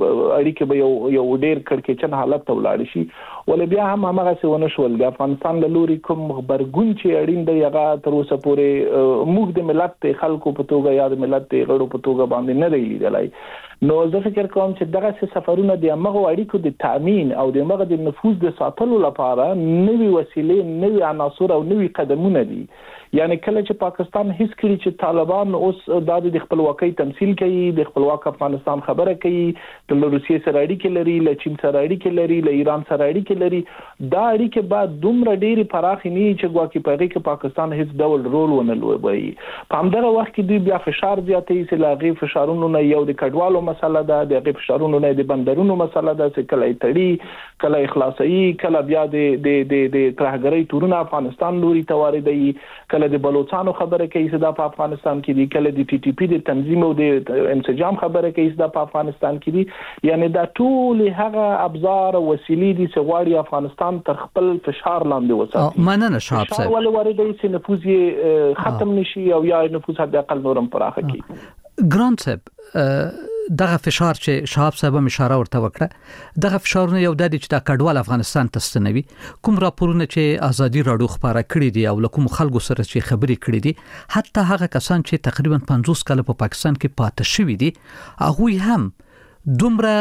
اړیکې به یو یو ډیر کړکېچن حالت ته ولاړ شي ولې بیا هم هغه څه ونه شول. د افغانستان له لوري کوم خبرګون چې اړین دی هغه تر اوسه پورې موږ د ملت خلکو په توګه یا د ملت غړو په توګه باندې نه دی لیدلای. نو زه فکر کوم چې دغه سفرونه د امغه اړیکو د تامین او د امغه د نفوذ د ساتلو لپاره نوې وسیلې، نوې عناصر او نوې قدمونه دي. یعنی کله چې پاکستان هیڅ کړي چې طالبان اوس د خپلواکۍ تمثيل کوي، د خپلواک افغانستان خبره کوي، د روسیې سره اړیکې لري، له چین سره اړیکې لري، له ایران سره اړیکې لري، دا اړیکې بعد دومره ډېری پراخ نه چې ګواکې په هغه کې پاکستان هیڅ ډول رول ونه لوبوي. په همدغه وخت کې دوی بیا فشار زیاتوي چې لاغي فشارونو نه یو د کډوالو مسله ده، د هغه فشارونو نه د بندرونو مسله ده چې کله تړي کله اخلاصي کله بیا د د د ترهګرۍ تورونه افغانستان لوري ته واردوي، کله د بلوچستان خبره کوي چې دا په افغانستان کې دي، کله د ټي ټي پی د تنظیم او د انسجام خبره کوي چې دا په افغانستان کې دي. یعنی دا ټول هغه ابزار او وسیلې دي چې غواړي افغانستان تر خپل فشار لاندې وساتي. مننه شهاب صاحب. ولې واردوي چې نفوذ یې ختم نشي او یا نفوذ حد اقل نورم پراخه کړي. ګران صاحب دغه فشار چې شهاب صاحب هم اشاره ورته وکړه دغه فشارونه یو د دې چې د کډوال افغانستان ته ستنوي کوم راپورونه چې ازادي راډیو خبره کړې دي او کوم خلکو سره چې خبرې کړې دي حتی هغه کسان چې تقریبا پنځوس کاله په پاکستان کې پاتې شوي دي هغه هم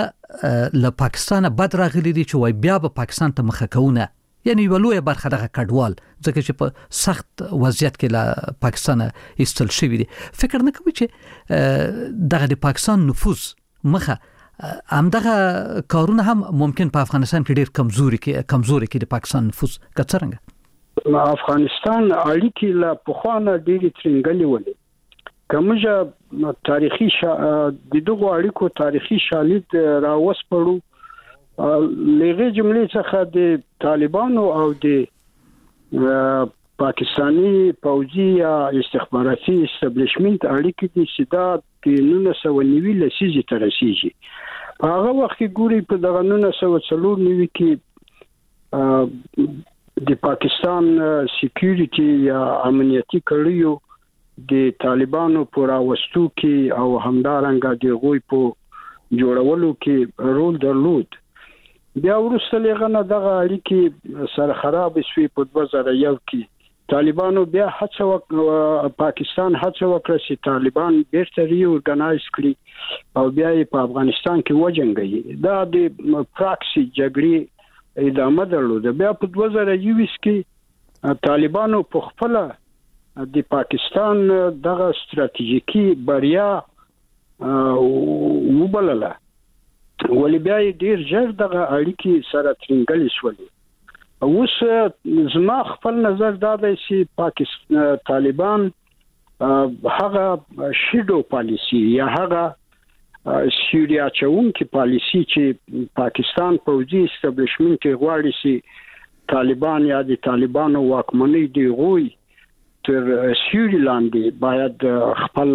دومره له پاکستان بد راغلي دي چې وای بیا به پاکستان ته مخه کوونه یعنی ولوی برخه دغه کډوال ځکه چې په سخت وضعیت کې له پاکستان ایستل شوی دي. فکر نه کوي چې دغه د پاکستان نفوذ مخه هم دغه کارونه هم ممکن په افغانستان کې ډیر کمزوري کې کمزوري کې د پاکستان نفوذ کڅرنګ افغانستان اړیکې له پخوانه ډېری ترنګلې ولې کومه تاریخي شا... د دغه اړیکو تاریخي شالید راوسپړو لغه جملې څخه د طالبانو او د پاکستانی پوځي یا استخباراتي استابلیشمنت اړیکې د سیدا د نولس سوه او نوي لسیزې تر رسیدي. هغه وخت ګوري په دغه نولس سوه او څلور نوي کې د پاکستان سکیورټي یا امنیتي کړیو د طالبانو پر راوستو کې او همدارنګه د غوي په جوړولو کې رول درلود. بیا ورسته لغنه دغه اړیکې سره خراب شوي په دوه زره یو کې طالبانو بیا هڅه وکړه پاکستان هڅه وکړه چې طالبان بیرته ری اورګنایز کړي او بیا یې په افغانستان کې وجنګي. دا د پراکسي جګړې ادامه درلوده. بیا په دوه زره یو کې طالبانو په خپل د پاکستان دغه ستراتیژیکي بریا وبلله ولې بیا ډیر ژر دغه اړیکې سره ترنګلې شولې. اوس زما خپل نظر دا دی چې پاکستان طالبان هغه شیډو پالیسی یا هغه سیوریا چون کې پالیسی چې پاکستان پوځي استابلیشمنت کې غواړي چې طالبان یا د طالبانو واکمنۍ دی غوي تر سیوري لاندې باید خپل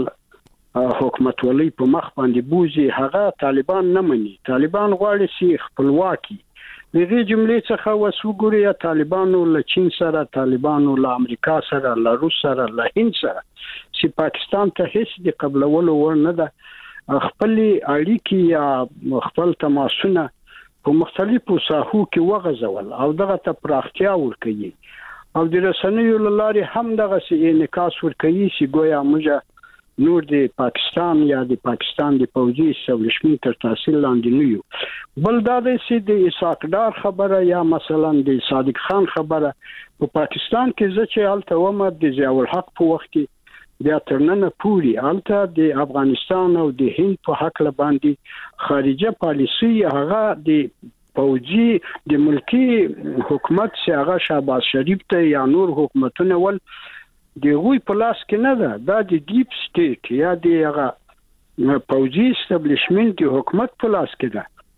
حکومت ولي په مخ باندې بوزي هغه طالبان نه مني. طالبان غواړي چې خپلواکي دغه جملې څخه وسوګوري یا طالبانو له چین سره طالبانو له امریکا سره له روس سره له هند سره چې پاکستان ته هیڅ د قبلولو ورنه ده خپل اړیکې یا خپل تماسونه په مختلفو ساحو کې وغځول او دغه ته پراختیا ورکړي او د رسنیو لارې هم دغه سي انعکاس ورکړي چې ګویا موږ نور د پاکستان یا د پاکستان د پوځي استابلیشمنت تر تاثیر لاندې نه یو. بل دا د سي د اسحاق ډار خبره یا مثلا د صادق خان خبره په پاکستان کې چې الته ومه د ضیاء الحق په وخت کې بیا ترننه پوری الته د افغانستان او د هند په حق باندې خارجه پالیسی هغه د پوځي د ملکی حکومت چې هغه شهباز شریف ته یا نور حکومتونه ول د غوي په لاس کې نه ده دا د ډیپ سټیټ یا د هغه پوځي استابلیشمنت د حکومت په لاس کې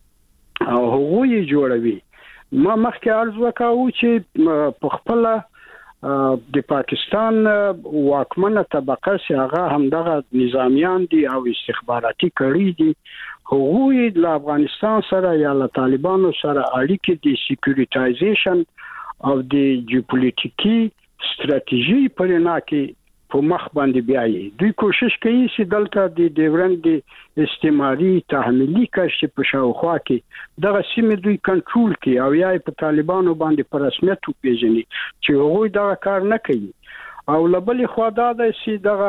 ده او هغه یې جوړوي. ما مخکې عرض وکاو چې په خپل د پاکستان واکمنه طبقه چې هغه همدغه نظامیان دي او استخباراتي کړي دي هغوی د افغانستان سره یا له طالبانو سره اړیکې د سکیورټایزیشن او د جیوپولیټیکي ستراتیژي پرنا کې په مخ باندې بیاي دوی کوشش کوي چې دلته د ډیورند استعماري تحمیلي کړي په شاوخوا کې دغه سیمې دوی کنټرول کوي او یا په طالبانو باندې په رسمیت وپیژني چې هغوی دا کار نه کوي او لبلې خوا دا د سي دغه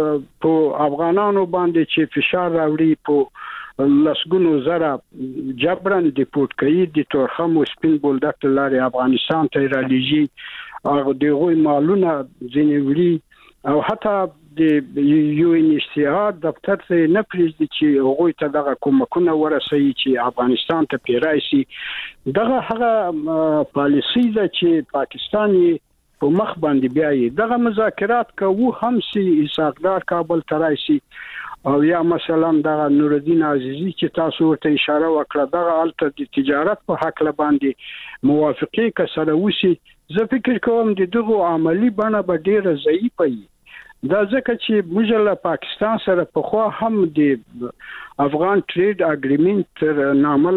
په افغانانو باندې چې فشار راوړي په لسګونو زره جبران دیپورت کوي د تورخم او سپین بولدک لارې افغانستان ته رالیږي او دغه مالونه ځنیوري او حتی د یو ان ایچ سی آر دفتر ته نه پریږدي چې هغوی ته دغه کومکونه ورسوي چې افغانستان ته پیرای شي. دغه هغه پالیسی ده چې پاکستان په مخ باندې بیاي دغه مذاکرات کوو هم سي اسحاقدار کابل ترای شي او یا مثلا دغه نورالدین عزیزی چې تاسو ورته اشاره وکړه دغه الته د تجارت په حق باندې موافقه کسره وسی زه فکر کوم د دغه عملی بڼه به ډیره ضعیفه وي. دا ځکه چې موږ له پاکستان سره په خوا هم د افغان ټریډ اګریمنت تر نامه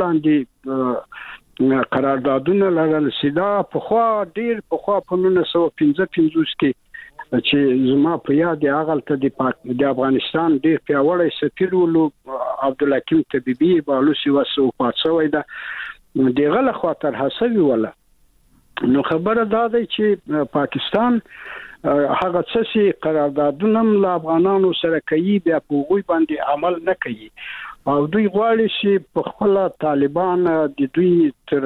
لاندې قراردادونه لرل سیدا په خوا ډیر په خوا په نولس سوه پنځه پنځوس کې چې زما په یاد هغه ته د افغانستان ډیر پیاوړی سفیر ولو عبدالحکیم طبيبي بالوسی وسو پاتسوي دا دغه له خاطر حسوي ولا نو خبره دا ده چې پاکستان هغه څه قراردادونه له افغانانو سره کوي بیا په غوي باندې عمل نه کوي او دوی غواړي چې په خپل طالبان د دوی تر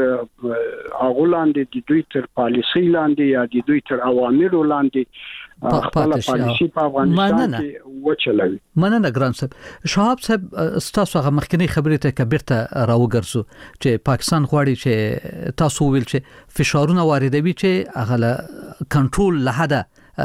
اغولاندې د دوی تر پالیسي لاندې یا د دوی تر اوامر لاندې خپل پالیسي په افغانستان کې وچلوي. مننه ګران صاحب. شهاب صاحب تاسو هغه مخکنی خبرې ته کبرته راوګرځو چې پاکستان غواړي چې تاسو ویل چې فشارونه واردوي چې هغه کنټرول لحده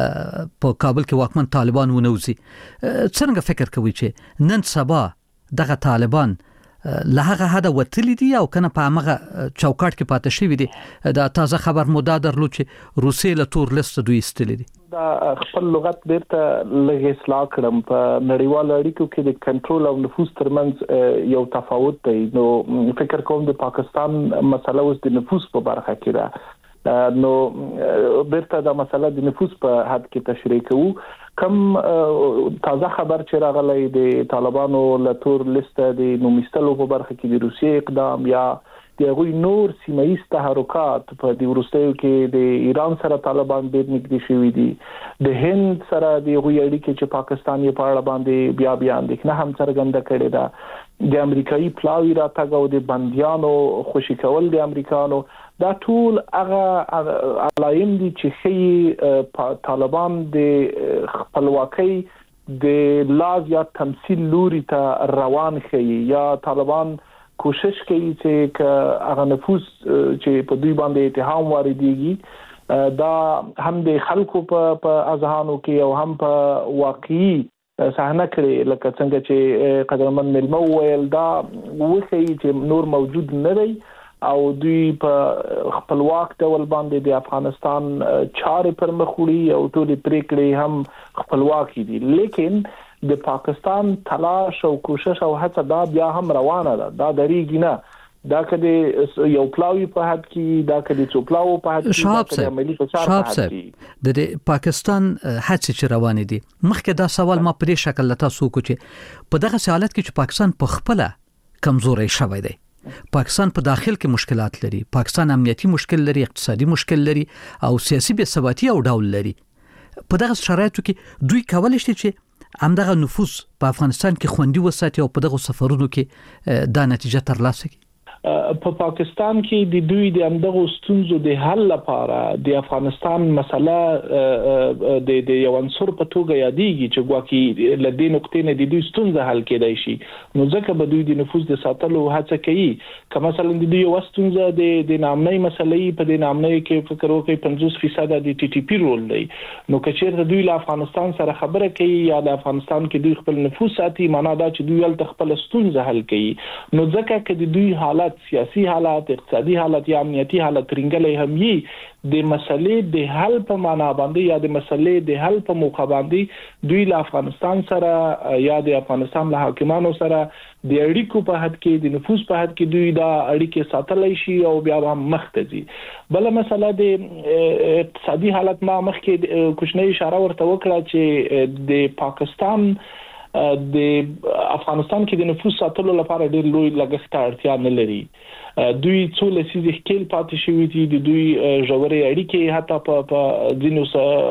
په کابل کې واکمن طالبان ونوزي. څنګه فکر کوي چې نن سبا دغه طالبان له هغه حدا وتلی دي او کنه په هغه چوکاټ کې پاتې شوی دي؟ دا تازه خبر مو دا درلو چې روسي له تور لیست دوی استلی دي. دا خپل لغت بیرته لږ اصلاح کړم. په نړیوال اړیکو کې د کنټرول او نفوذ ترمنځ یو تفاوت دی. نو فکر کوم د پاکستان مسله اوس د نفوذ په برخه کې ده. نو بیرته دا مسله د نفوذ په حد کې تشریح کوو. کم تازه خبر چې راغلی د طالبانو له تور لیست د نومستلو په برخه کې د روسیې اقدام یا د غوی نور سیمایي تحرکات په د ورستیو کې د ایران سره طالبان ډېر نږدې شوي دي. د هند سره د غوی اړیکې چې پاکستان یې په اړه باندې بیا بیا اندېښنه هم څرګنده کړې ده. د امریکایي پلاوی راتګ او د بنديانو خوشي کول د امریکانو دا ټول هغه علایم دي چې خي طالبان د خپلواکۍ د لاز یا تمثيل لوري ته روان خي یا طالبان کوشش کوي چې هغه نفوذ چې په دوی باندې اتهام واردېږي دا هم د خلکو په په اذهانو کې او هم په واقعي صحنه کړي لکه څنګه چې قدرمن ملمو ویل دا وخی چې نور موجود نه دی او دوی په خپلواک ډول باندې د افغانستان چارې پر مخ وړي او ټول پریکړې هم خپلواک دي لیکن د پاکستان تلاش او کوشش او هڅه دا بیا هم روانه ده دا دریږي نه دا کله یو پلاوی په حد کې دا کله څو پلاو په حد کې د عملی فشار په حد کې د پاکستان هڅه چې روانه دي مخکې دا سوال ما پرې شکل لته سو کو چې په دغه حالت کې چې پاکستان په خپل کمزوري شوی دی پاکستان په داخل کې مشکلات لري پاکستان امنیتي مشکل لري اقتصادي مشکل لري او سیاسي بې ثباتي او ډول لري په دغه شرایطو کې دوی کولای شي چې همدغه نفوذ په افغانستان کې خوندي وساتي او په دغه سفرونو کې دا نتیجه ترلاسه کړي په پاکستان کې د دوی د همدغه ستونزو د حل لپاره د افغانستان مسله د د یو عنصر په توګه یادېږي چې ګواکې لدې نقطې نه د دوی ستونزه حل کېدای شي نو ځکه به دوی د نفوذ د ساتلو هڅه کوي که مثلا د دوی یو ستونزه د د نامنۍ مسلې په د نامنۍ کې فکر وکړي پنځوس فیصد د ټي ټي پی رول دی نو که چیرته دوی له افغانستان سره خبره کوي یا د افغانستان کې دوی خپل نفوذ ساتي معنا دا چې دوی ول خپل ستونزه حل کوي نو ځکه چې د دوی حالت سیاسي حالات اقتصادي حالات یا امنیتي حالات رنګلې هم یي د مسلې د حل په معنا باندې یا د مسلې د حل په موخه باندې دوی له افغانستان سره یا د افغانستان له حاکمانو سره د اړیکو په حد کې د نفوذ په حد کې دوی دا اړیکې ساتلای شي او بیا هم مختزي بل مسله د اقتصادي حالت ما مخکې کوچنی اشاره ورته وکړه چې د پاکستان د افغانستان کې د نفوذ ساتلو لپاره ډېر لوی لګښت اړتیا نه لري دوی څو لسیزې ښکیل پاتې شوي دي د دوی ژورې اړیکې حتی په ځینو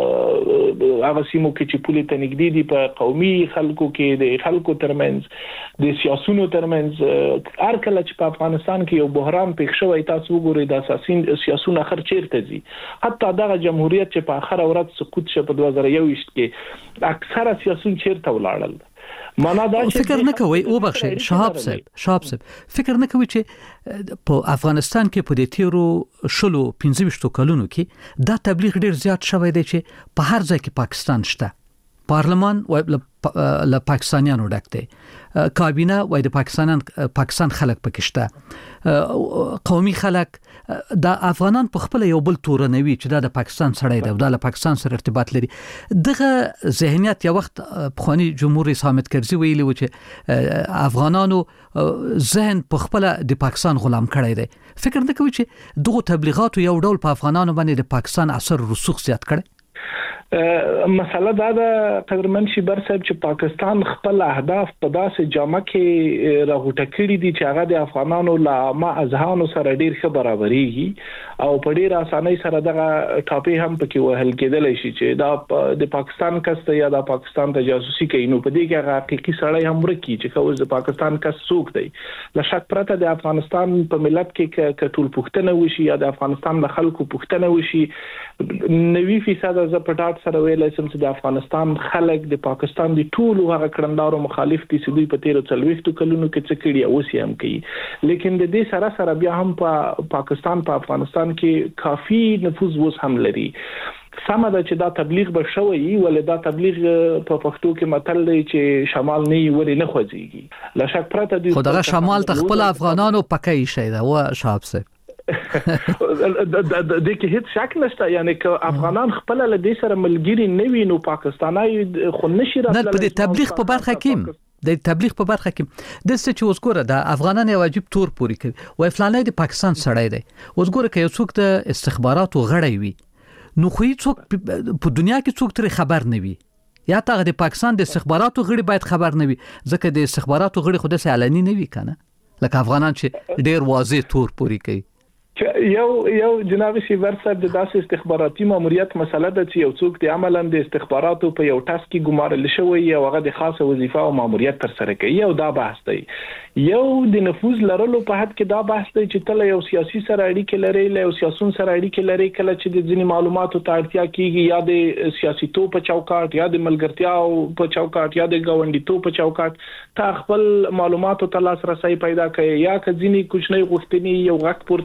هغه سیمو کې چې پولې ته نږدې دي په قومي خلکو کې د خلکو ترمنځ د سیاسونو ترمنځ هر کله چې په افغانستان کې یو بحران پېښ شوی تاسو وګورئ د اساسي سیاسونه اخر چیرته دي حتی دغه جمهوریت چې په اخر ورځ سقوط شو په دوه زره یو کې اکثره سیاسون چیرته ولاړل معنا دا چې فکر نه کوي او بخښه شهاب صاحب شهاب صاحب فکر نه کوي چې په افغانستان کې په دې تیرو شلو پنځه کلونو کې دا تبلیغ ډیر زیات شوی دی چې په هر ځای کې پاکستان شته پارلمان و له پاکستانیانو ډک دی کابینه و د پاکستان پاکستان خلک پکې شته قومي خلک د افغانان په خپل یو بل تورنوي چې دا د پاکستان سړی دی او د پاکستان سره ارتباط لري دغه ذهنیت یو وخت بخوانی جمهور رئیس حامد کرزي ویلي و چې افغانانو ذهن په خپل د پاکستان غلام کړی دی فکر نه کوي چې دغه تبلیغات یو ډول په افغانانو باندې د پاکستان اثر رسوخ زیات کړي مسله دا ده قدرمن شیبر صاحب چې پاکستان خپل اهداف په داسې جامه کې راغوټه کړی دي چې هغه د افغانانو له ما اذهانو سره ډیر ښه برابرېږي او په ډیر اسانۍ سره دغه ټاپې هم پکې وهل کېدلی شي چې دا د پاکستان کس یا د پاکستان ته جاسوسي کوي نو په دې کې هغه حقيقي سړی هم ورکی چې کوز د پاکستان کس څوک دی له شک پرته د افغانستان په ملت کې کټول پښتنه وشي یا د افغانستان د خلکو پښتنه وشي نوي فیصد ز پټاټ سره ویلای سم چې د افغانستان خلک د پاکستان د ټولو هغه کړندارو مخالف دي چې دوی په تیر څلويختو کلونو کې څه کړي او سي هم کوي لیکن د دې سره سره بیا هم په پاکستان په افغانستان کې کافي نفوذ وس هم لري سمه ده چې دا تبلیغ به شوی ولې دا تبلیغ په پښتو کې متل دی چې شمال نه ولې نه خوځيږي لا شک پرته دی خدغه شمال تخپل افغانانو پکې شي دا و شاب سه د دې کې هیڅ شک نشته یعنی که افغانان خپل له دې سره ملګری نه وي نو پاکستاني خو نشي راتللی نه په تبلیغ په برخه کې د تبلیغ په برخه کې د څه چې وسګوره د افغانان واجب تور پوری کوي وای فلانه د پاکستان سړی دی وسګوره کې یو څوک د استخباراتو غړی وي نو خو څوک په دنیا کې څوک تر خبر نه وي یا تا د پاکستان د استخباراتو غړي باید خبر نه وي ځکه د استخباراتو غړي خود سه علني نه وي کنه لکه افغانان چې ډیر واضح تور پوری کوي یو یو جناب شیبر صاحب د داسې استخباراتي ماموریت مسله ده چې یو څوک د عملاً د استخباراتو په یو ټاس کې ګمارل شوی او هغه د خاصه وظیفه او ماموریت تر سره کوي او دا بحث دی یو د نفوذ لرلو په حد کې دا بحث دی چې تل یو سیاسي سره اړیکې لري له یو سیاسون سره اړیکې لري کله چې د ځینی معلوماتو ته اړتیا کیږي یا د سیاسي تو په چوکاټ یا د ملګرتیا په چوکاټ یا د ګاونډي تو په چوکاټ تا خپل معلوماتو ته لاسرسي پیدا کوي یا که ځینی کوچنی غوښتنې یو غټ پورته کول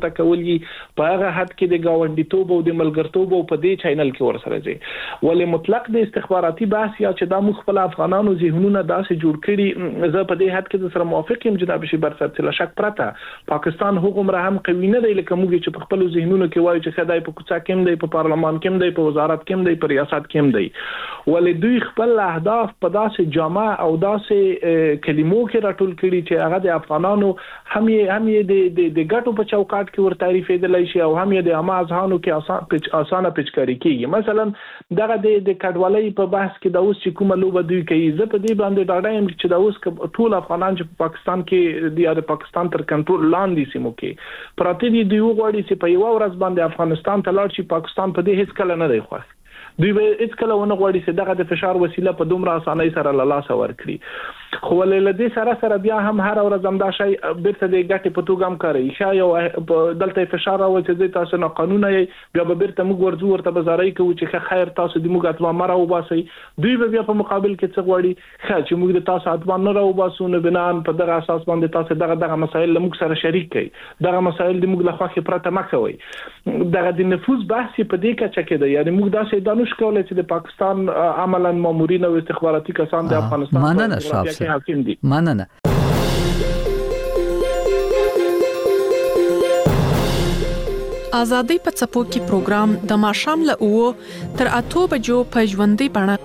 کیږي په هغه حد کې د گاونډیتوب او د ملګرتوب په دې چینل کې ورسره ځي. ولې مطلق د استخباراتي بحث یا چې د مخ خپل افغانانو ذهنونه داسې جوړ کړي، زه په دې حد کې سره موافق یم جناب شیبر صاحب چې لا شک پرته پاکستان هغومره هم قوي نه دی لکه موږ چې په خپل ذهنونو کې وایو چې خدای په کوڅه کې دی، په پارلمان کې دی، په وزارت کې دی، په ریاست کې دی. ولې دوی خپل اهداف په داسې جامع او داسې کلمو کې راټول کړي چې هغه د افغانانو هم یې هم یې د د ګټو په چوکاټ کې ور تعریفېدلی شي او هم یې د عامه اذهانو کې آسان پچ اسانه پچکاري کیږي. مثلا دغه د د کډوالۍ په بحث کې د اوس چې کومه لوبه دوی کوي، زه په دې باندې ډاډه یم چې د اوس ټول افغانان چې په پاکستان کې د پاکستان تر کنټرول لاندې سیمو کې پراته دي، دوی وغواړي چې په یو ورځ باندې افغانستان ته لاړ شي، پاکستان په دې هیڅ کله نه دی خوښ. دوی به هیڅ کله ونه غواړي چې دغه د فشار وسیله په دومره اسانۍ سره له لاسه ورکړي. خو ولې لدې سره سره بیا هم هر ورځ هم دا شی بیرته د ګټې په توګه هم کوي. شای او دلته فشار راوړي چې تاسو نه قانون یې بیا به بیرته موږ ورځو ورته بازارۍ کوي چې خیر تاسو د موږ اتوا مره وباسي. دوی به بیا په مقابل کې څه غواړي، خیر چې موږ د تاسو اتوا نه راوباسو نو بنان په دغه اساس باندې تاسو دغه دغه مسایل له موږ سره شریک کړئ، دغه مسایل د موږ له خوا پرته مه کوئ. دغه د نفوذ بحث په دې کچه کې دی. یعنی موږ داسې دانش کولای چې د پاکستان عملاً مامورین او استخباراتي کسان د افغانستان مننه شابه مننه. آزادۍ په څپو کې پروګرام د ماښام له اوو تر اتو بجو په ژوندۍ بڼه.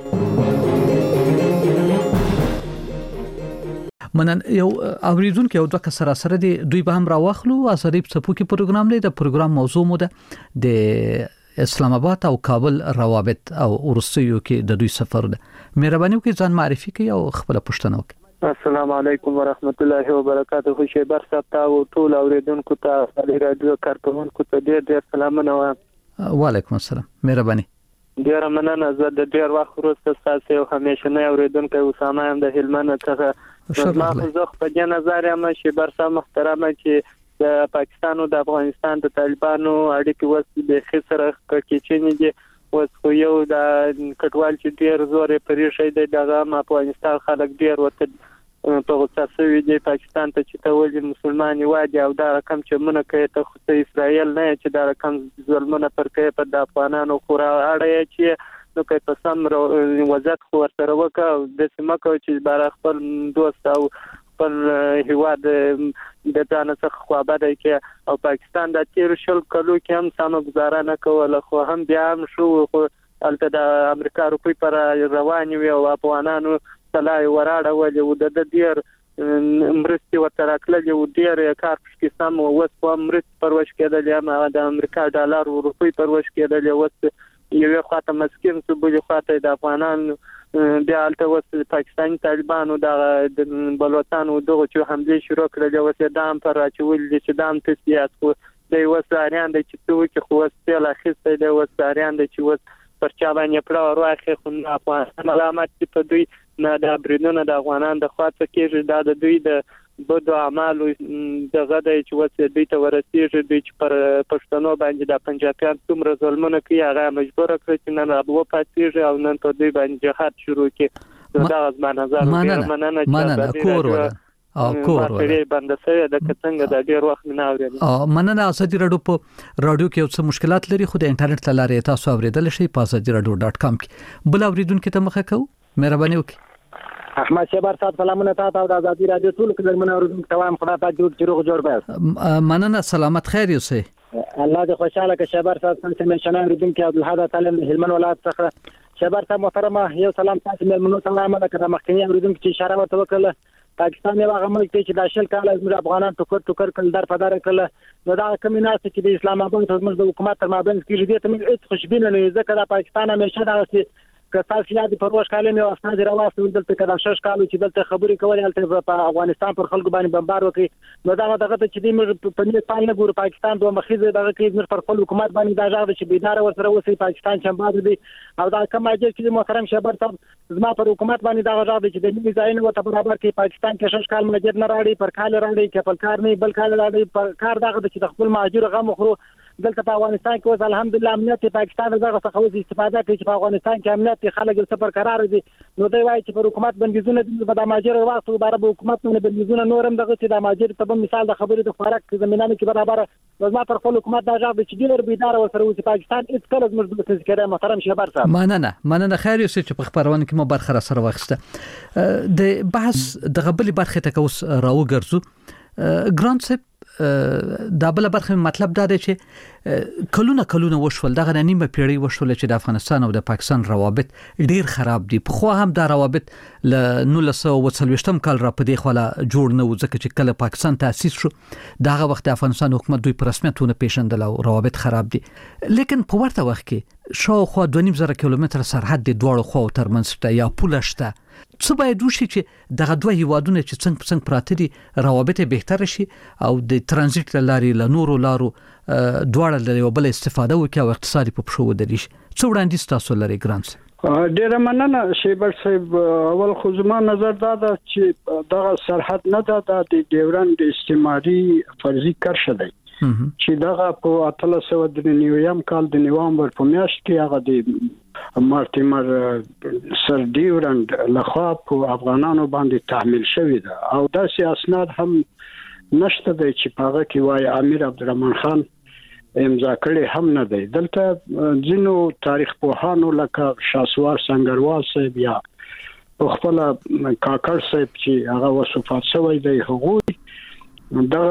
منن یو اوریدونکو یو دوه کسره سره دی دوی به هم راوخلو. آزادۍ په څپو کې پروګرام دی. د پروګرام موضوع مو ده د اسلام آباد او کابل روابط او ورسېو کې د دوی سفر ده. مهرباني وکړئ ځان معرفي کړئ او خپل پوښتنه وکړئ. السلام علیکم ورحمت الله وبرکاته. شیبر صاحب ته او ټول اوریدونکو ته د رادیو کارکونکو ته ډېر ډېر سلامونه وایم. وعلیکم السلام. مهرباني. ډېر مننه. زه د ډېر وخت وروسته تاسو او همیشنه اوریدونکو اسامه هم د هلمند څخه ما زه په دې نظر یم شیبر صاحب محترمه چې د پاکستان او د افغانستان د طالبانو اړیکې وسې د خسر کچېنې دي. وس خو یو د کټوال چې ډیر زور پرې شي د دغه افغانستان خلک ډیر وته په غوسه دي پاکستان ته چې ته ولې مسلمان یو او دا رقم چې مونږ کوي ته خو اسرائیل نه چې دا رقم ظلمونه پر کوي په د افغانانو خورا اړه چې نو کوي په سم وضاحت خو ورته وکړه د سیمه کو چې بار خپل دوست او خپل هیواد د ځان څخه خوابه دی کې او پاکستان د تیر شل کلو کې هم سم گزاره نه کوله خو هم بیا هم شو خو البته د امریکا روپی پر روان وي او افغانانو تلای وراړه ولې و د ډیر مرستي وتراکله یو ډیر کار کې سم وس په مرست پروش کېدل یا د امریکا ډالر او روپی پروش کېدل وس یو خاطر مسکین څه بل خاطر د افغانانو بیا البته وس پاکستاني طالبانو د بلوچستان او دغه چې حمله شروع کړل او چې دام پر راچول دي چې دام ته سیاست د وساریان د چې تو کې خو وسیله اخیسته د وساریان د چې وس پر چا باندې پړه ورواخې خو نه افغان علامات په دوی نه د بریدونو د افغانان د خواته کېږي د دوی د بدو اعمال دغه د چې وسه دوی ته ورسېږي دوی چې پر پښتنو باندې د پنجابیان څومره ظلمونه کوي هغه مجبور کړ چې نن ابو پاتېږي او نن ته دوی باندې جهاد شروع کړي دا غوښمه نظر مننه مننه کور ولا او کور ولا باندې سره د کتنګ د ډیر وخت نه اورېدل او مننه اسدي رادیو په رادیو کې څه مشکلات لري خو د انټرنیټ لارې تاسو اوریدل شي په اسدي رادیو ډاټ کام کې بل اوریدونکو ته مخه کو مهرباني وکړئ. احمد شیبر صاحب سلامونه تاسو د ازادي رادیو ټول کې درمنه اوریدونکو ته وایم خدای پاک دې جوړ جوړ بس مننه سلامت خیر اوسئ الله دې خوشاله کړي. شیبر صاحب څنګه مشنه اوریدونکو عبدالحد تعالی هلمند ولایت څخه شیبر صاحب محترمه یو سلام تاسو مېلمنو ته وایم د مخکنی اوریدونکو چې اشاره وته وکړه پاکستان یو هغه ملک چې د شل کال از افغانان ټوکر ټوکر کل در په در کړل نو دا کمینات چې د اسلام آباد د حکومت تر مابین کې دې ته هیڅ خوشبینه نه ځکه د پاکستان همیشه دا که تاسو یاد پروش کالم یو استاد راوستل دلته کله شش کالو چې دلته خبرې کولې دلته په افغانستان پر خلکو باندې بمبار وکړي نو دا دغه چې د موږ په دې پال نه ګور پاکستان دوه مخیزه دغه کې موږ پر خپل حکومت باندې دا ځاوي چې بيدار ورسره وسی پاکستان چې بعد دي او دا کوم اجازه چې محترم شیبر صاحب زما پر حکومت باندې دا ځاوي چې د دې ځای نه وته برابر کې پاکستان کې شش کال مجر نه راړي پر کال راړي کې پر کار نه بل کال راړي پر کار دغه چې د خپل مهاجر غم خو دلته په افغانستان کې اوس الحمدلله امنیت پاکستان دغه څخه اوس استفاده کوي چې په افغانستان کې امنیت خلک سفر قرار دي نو دوی وایي چې پر حکومت بندیزونه د د ماجر واسطه بار به حکومت نه بندیزونه نورم دغه چې د ماجر ته په مثال د خبرې د خوراک زمينانه کې برابر وزما پر خپل حکومت دا ځاب چې ډیر بيدار وسره و چې پاکستان هیڅ کله زموږ د تذکره محترم شهبر صاحب مننه مننه خیر یو چې په خبرونه کې مو برخه سره واخسته د بحث د غبلې برخه ته اوس راو ګرځو ګرانت صاحب دا بل برخه مطلب دا دی چې کلونه کلونه وشول دغه نیمه پیړۍ وشول چې د افغانستان او د پاکستان روابط ډیر خراب دي په خو هم دا روابط ل نولس سوه او څلوېښتم کال را پدې خلا جوړ نه و ځکه چې کله پاکستان تاسیس شو دغه وخت د افغانستان حکومت دوی په رسمیتونه پیژندل او روابط خراب دي لیکن په ورته وخت کې شاوخوا دوه نیم زره کیلومتر سرحد د دوړو خو ترمنځ ته یا پوله شته څه باید وشي چې دغه دوه هیوادونه چې څنګه څنګه پراته دي روابط بهتر شي او د ترانزیت لاري له نورو لارو دواړه د یو بل استفاده وکړي او اقتصادي په پښو ودرېږي څو وړاندیز تاسو لري ګرانس ډیره مننه شیبر صاحب اول خو زما نظر دا ده چې دغه سرحد نه ده د ډیورند استعماري فرضي کرښه ده چې دغه په اتلس سوه درې نویم کال د نوامبر په میاشت کې هغه د مارټیمر سر ډیورند لخوا په افغانانو باندې تحمیل شوی ده او داسې اسناد هم نشته دی چې په هغه کې وایي امیر عبدالرحمن خان امضا کړي هم نه دی دلته ځینو تاریخ پوهانو لکه شاسوار سنگروال صاحب یا خپل کاکړ صاحب چې هغه وصفات شوی دی هغوی دا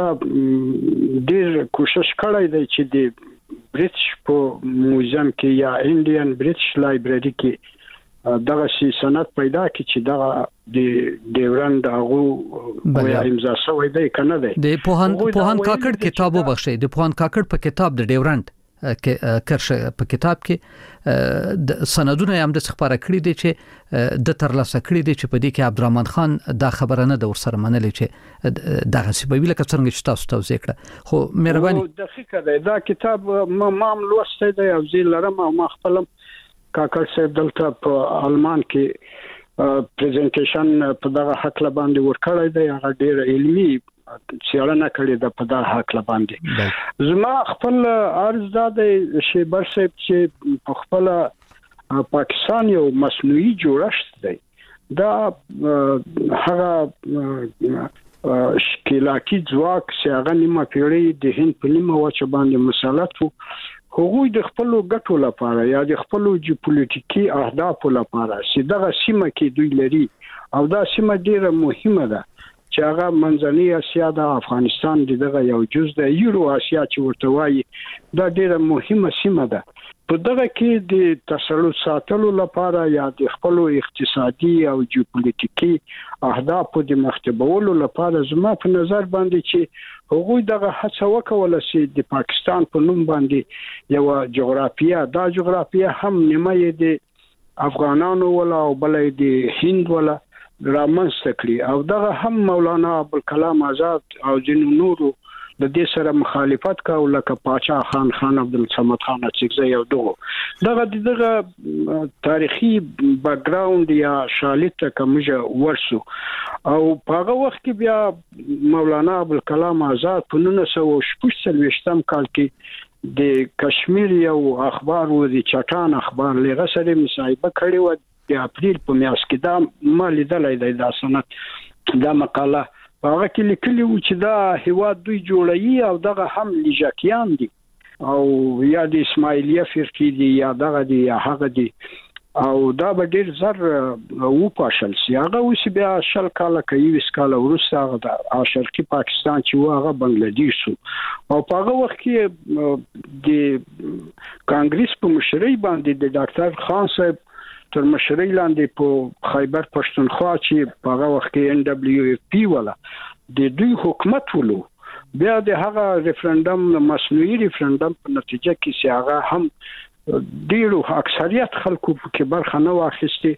ډیر کوشش کړی دی چې د برټش په موزیم کې یا انډین برټش لایبرری کې دغه شي سند پیدا کړي چې دغه د ډیورند هغه یا امضا شوی دی کنه دی د پوهان پوهان کاکړ کتابو بخشي د پوهان کاکړ په کتاب د ډیورند کرښه په کتاب کې د سندونه هم د خبره کړې دي چې د ترلاسه کړې دي چې په دې کې عبدالرحمن خان دا خبره نه د ورسره منلې چې دغه سبب لکه څنګه چې تاسو توضیح کړه خو مهرباني دقیقه ده دا کتاب ما مام لوسته دی او زه لرم او ما خپل کاکړ صاحب دلته په آلمان کې پریزنټیشن په دغه حق باندې ورکړی دی هغه ډیر علمي څېړنه کړې ده په دغه حق باندې زما خپل عرض دا دی شیبر صاحب چې په خپل پاکستان یو مصنوعي جوړښت دی دا هغه شکلاکی ځواک چې هغه نیمه پیړۍ د هند په نیمه وچه باندې مسلط وو هغوی د خپل ګټو لپاره یا د خپل جیوپولیټیکي اهدافو لپاره چې دغه سیمه کې دوی لري او دا سیمه ډیره مهمه ده چې هغه منځنۍ اسیا د افغانستان دغه یو جز د یورو اسیا چې ورته وایي دا ډیره مهمه سیمه ده په دغه کې د تسلط ساتلو لپاره یا د خپل اقتصادي او جیوپولیټیکي اهدافو د مخته لپاره زما په نظر باندې چې هغوی دغه هڅه وکوله چې د پاکستان په نوم باندې یو جغرافیه دا جغرافیه هم نیمه د افغانانو ولا او بلې د هند ولا رامنځته کړی او دغه هم مولانا ابوالکلام آزاد او ځینو نورو د دې سره مخالفت کاو لکه پاچا خان خان عبدالصمد خان اڅکزی او دغه دغه دغه تاریخي بیک گراوند یا شالید کومه ورسو او په هغه وخت کې بیا مولانا ابوالکلام آزاد په نولس سوه او شپږ څلوېښتم کال کې د کشمیر یو اخبار و د چټان اخبار لغه سره مصاحبه کړې و د اپریل په میاشت کې دا ما لیدلې ده دا سند دا مقاله هغه کې لیکلي و چې دا هیواد دوی جوړوي او دغه هم لیجاکیان دي او یا د اسماعیلیه فرقې دي یا دغه دي یا هغه دي او دا به ډیر زر و پاشل سی هغه اوس بیا شل کاله کوي وس کاله ورسته هغه د شرقي پاکستان چې هغه بنگلاديش او په هغه وخت کې د کانګریس په مشرۍ باندې د ډاکټر خان صاحب تر مشرۍ لاندې په خیبر پښتونخوا چې په هغه وخت کې ان دبليو اف پی ولا د دوی حکومت ولو بیا د هغه ریفرندم مصنوعي ریفرندم په نتیجه کې چې هغه هم ډیرو اکثریت خلکو په برخه نه واخیستي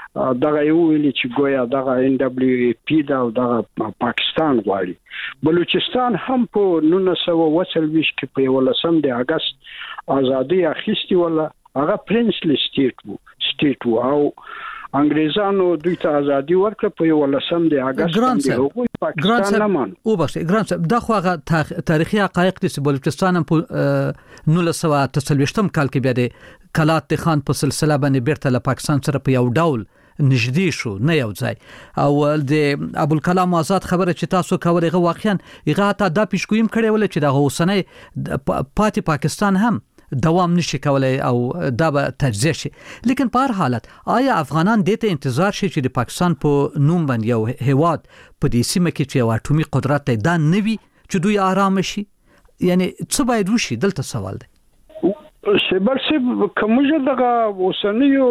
دغه یو ویلي چې ګویا دغه ان دبليو اف پی دا او دغه پاکستان غواړي بلوچستان هم په نولس سوه او څلوېښت کې په یولسم د اگست ازادي اخیستي ولا هغه پرنسلی سټیټ وو سټیټ وو او انګريزانو دوی ته ازادي ورکړه په یولسم د اگست باندې هغوی پاکستان نه مان او بخښه ګران صاحب دا خو هغه تاریخي حقایق دي چې بلوچستان په نولس سوه اته څلوېښتم کال کې بیا د کلات خان په سلسله باندې بیرته له پاکستان سره په یو ډول نږدې شو نه یو ځای او د ابوالکلام آزاد خبره چې تاسو کولای غو واقعا هغه ته دا پیشګویم کړی ول چې د اوسنۍ پاتې پاکستان هم دوام نشي کولای او دا به تجزیه شي لیکن په هر حالت آیا افغانان دې ته انتظار شي چې د پاکستان په نوم باندې یو هیواد په دې سیمه کې چې یو اټومي قدرت دی دا نوي چې دوی آرام شي یعنی څه باید وشي دلته سوال دی شبر سب کومه دغه اوسنیو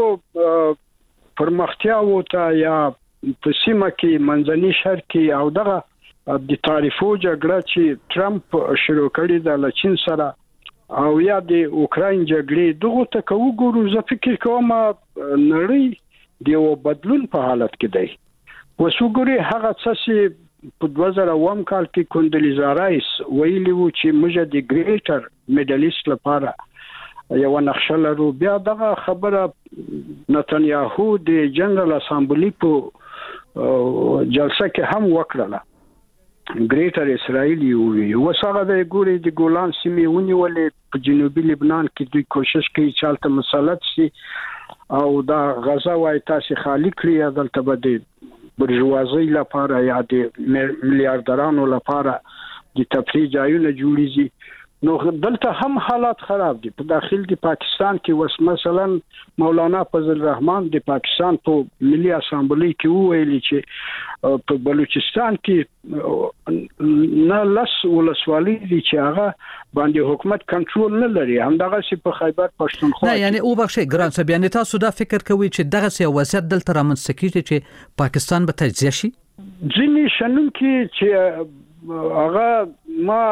پرمختیا وته یا په سیمه کې منځني شرق کې او دغه د تعریفو جګړه چې ټرمپ شروع کړی د لچین سره او یا د اوکراین جګړې دغه ته کو ګورو زه فکر کوم نړۍ د یو بدلون په حالت کې دی وسوګوري هغه څه په دوه زره اووه کال کې کوندلیزا رایس ویلي وو چې موږ د ګریټر میډل ایست لپاره یو نقشه لرو بیا دغه خبره نتنیاهو د جنرال اسامبلی په جلسه کې هم وکړه ګریټر اسرائیل یو وسره د ګوري د ګولان سیمې ونیولې په جنوبي لبنان کې دوی کوشش کوي چې حالت مسلط شي او دا غزا وای تاسو خالی کړی دلته به د برجوازي لپاره یا د میلیارډرانو لپاره د تفریح ځایونه جوړیږي نو دلته هم حالات خراب دي په داخل د پاکستان کې وس مثلا مولانا فضل الرحمن د پاکستان په ملي اسامبلی کې ویلي چې په بلوچستان کې نه لس ولسوالۍ دي چې هغه باندې حکومت کنټرول نه لري همدغه چې په خیبر پښتونخوا نه یعنی او بخښه ګران صاحب یعنی تاسو دا فکر کوئ چې دغه سي وضعیت دلته رامنځته کیږي چې پاکستان به تجزیه شي ځینې شنن کې چې هغه ما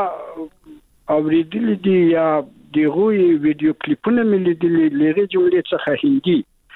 اوریدل دي یا دغه ویډیو کلیپونه ملي دي لږه جملې څخه هندي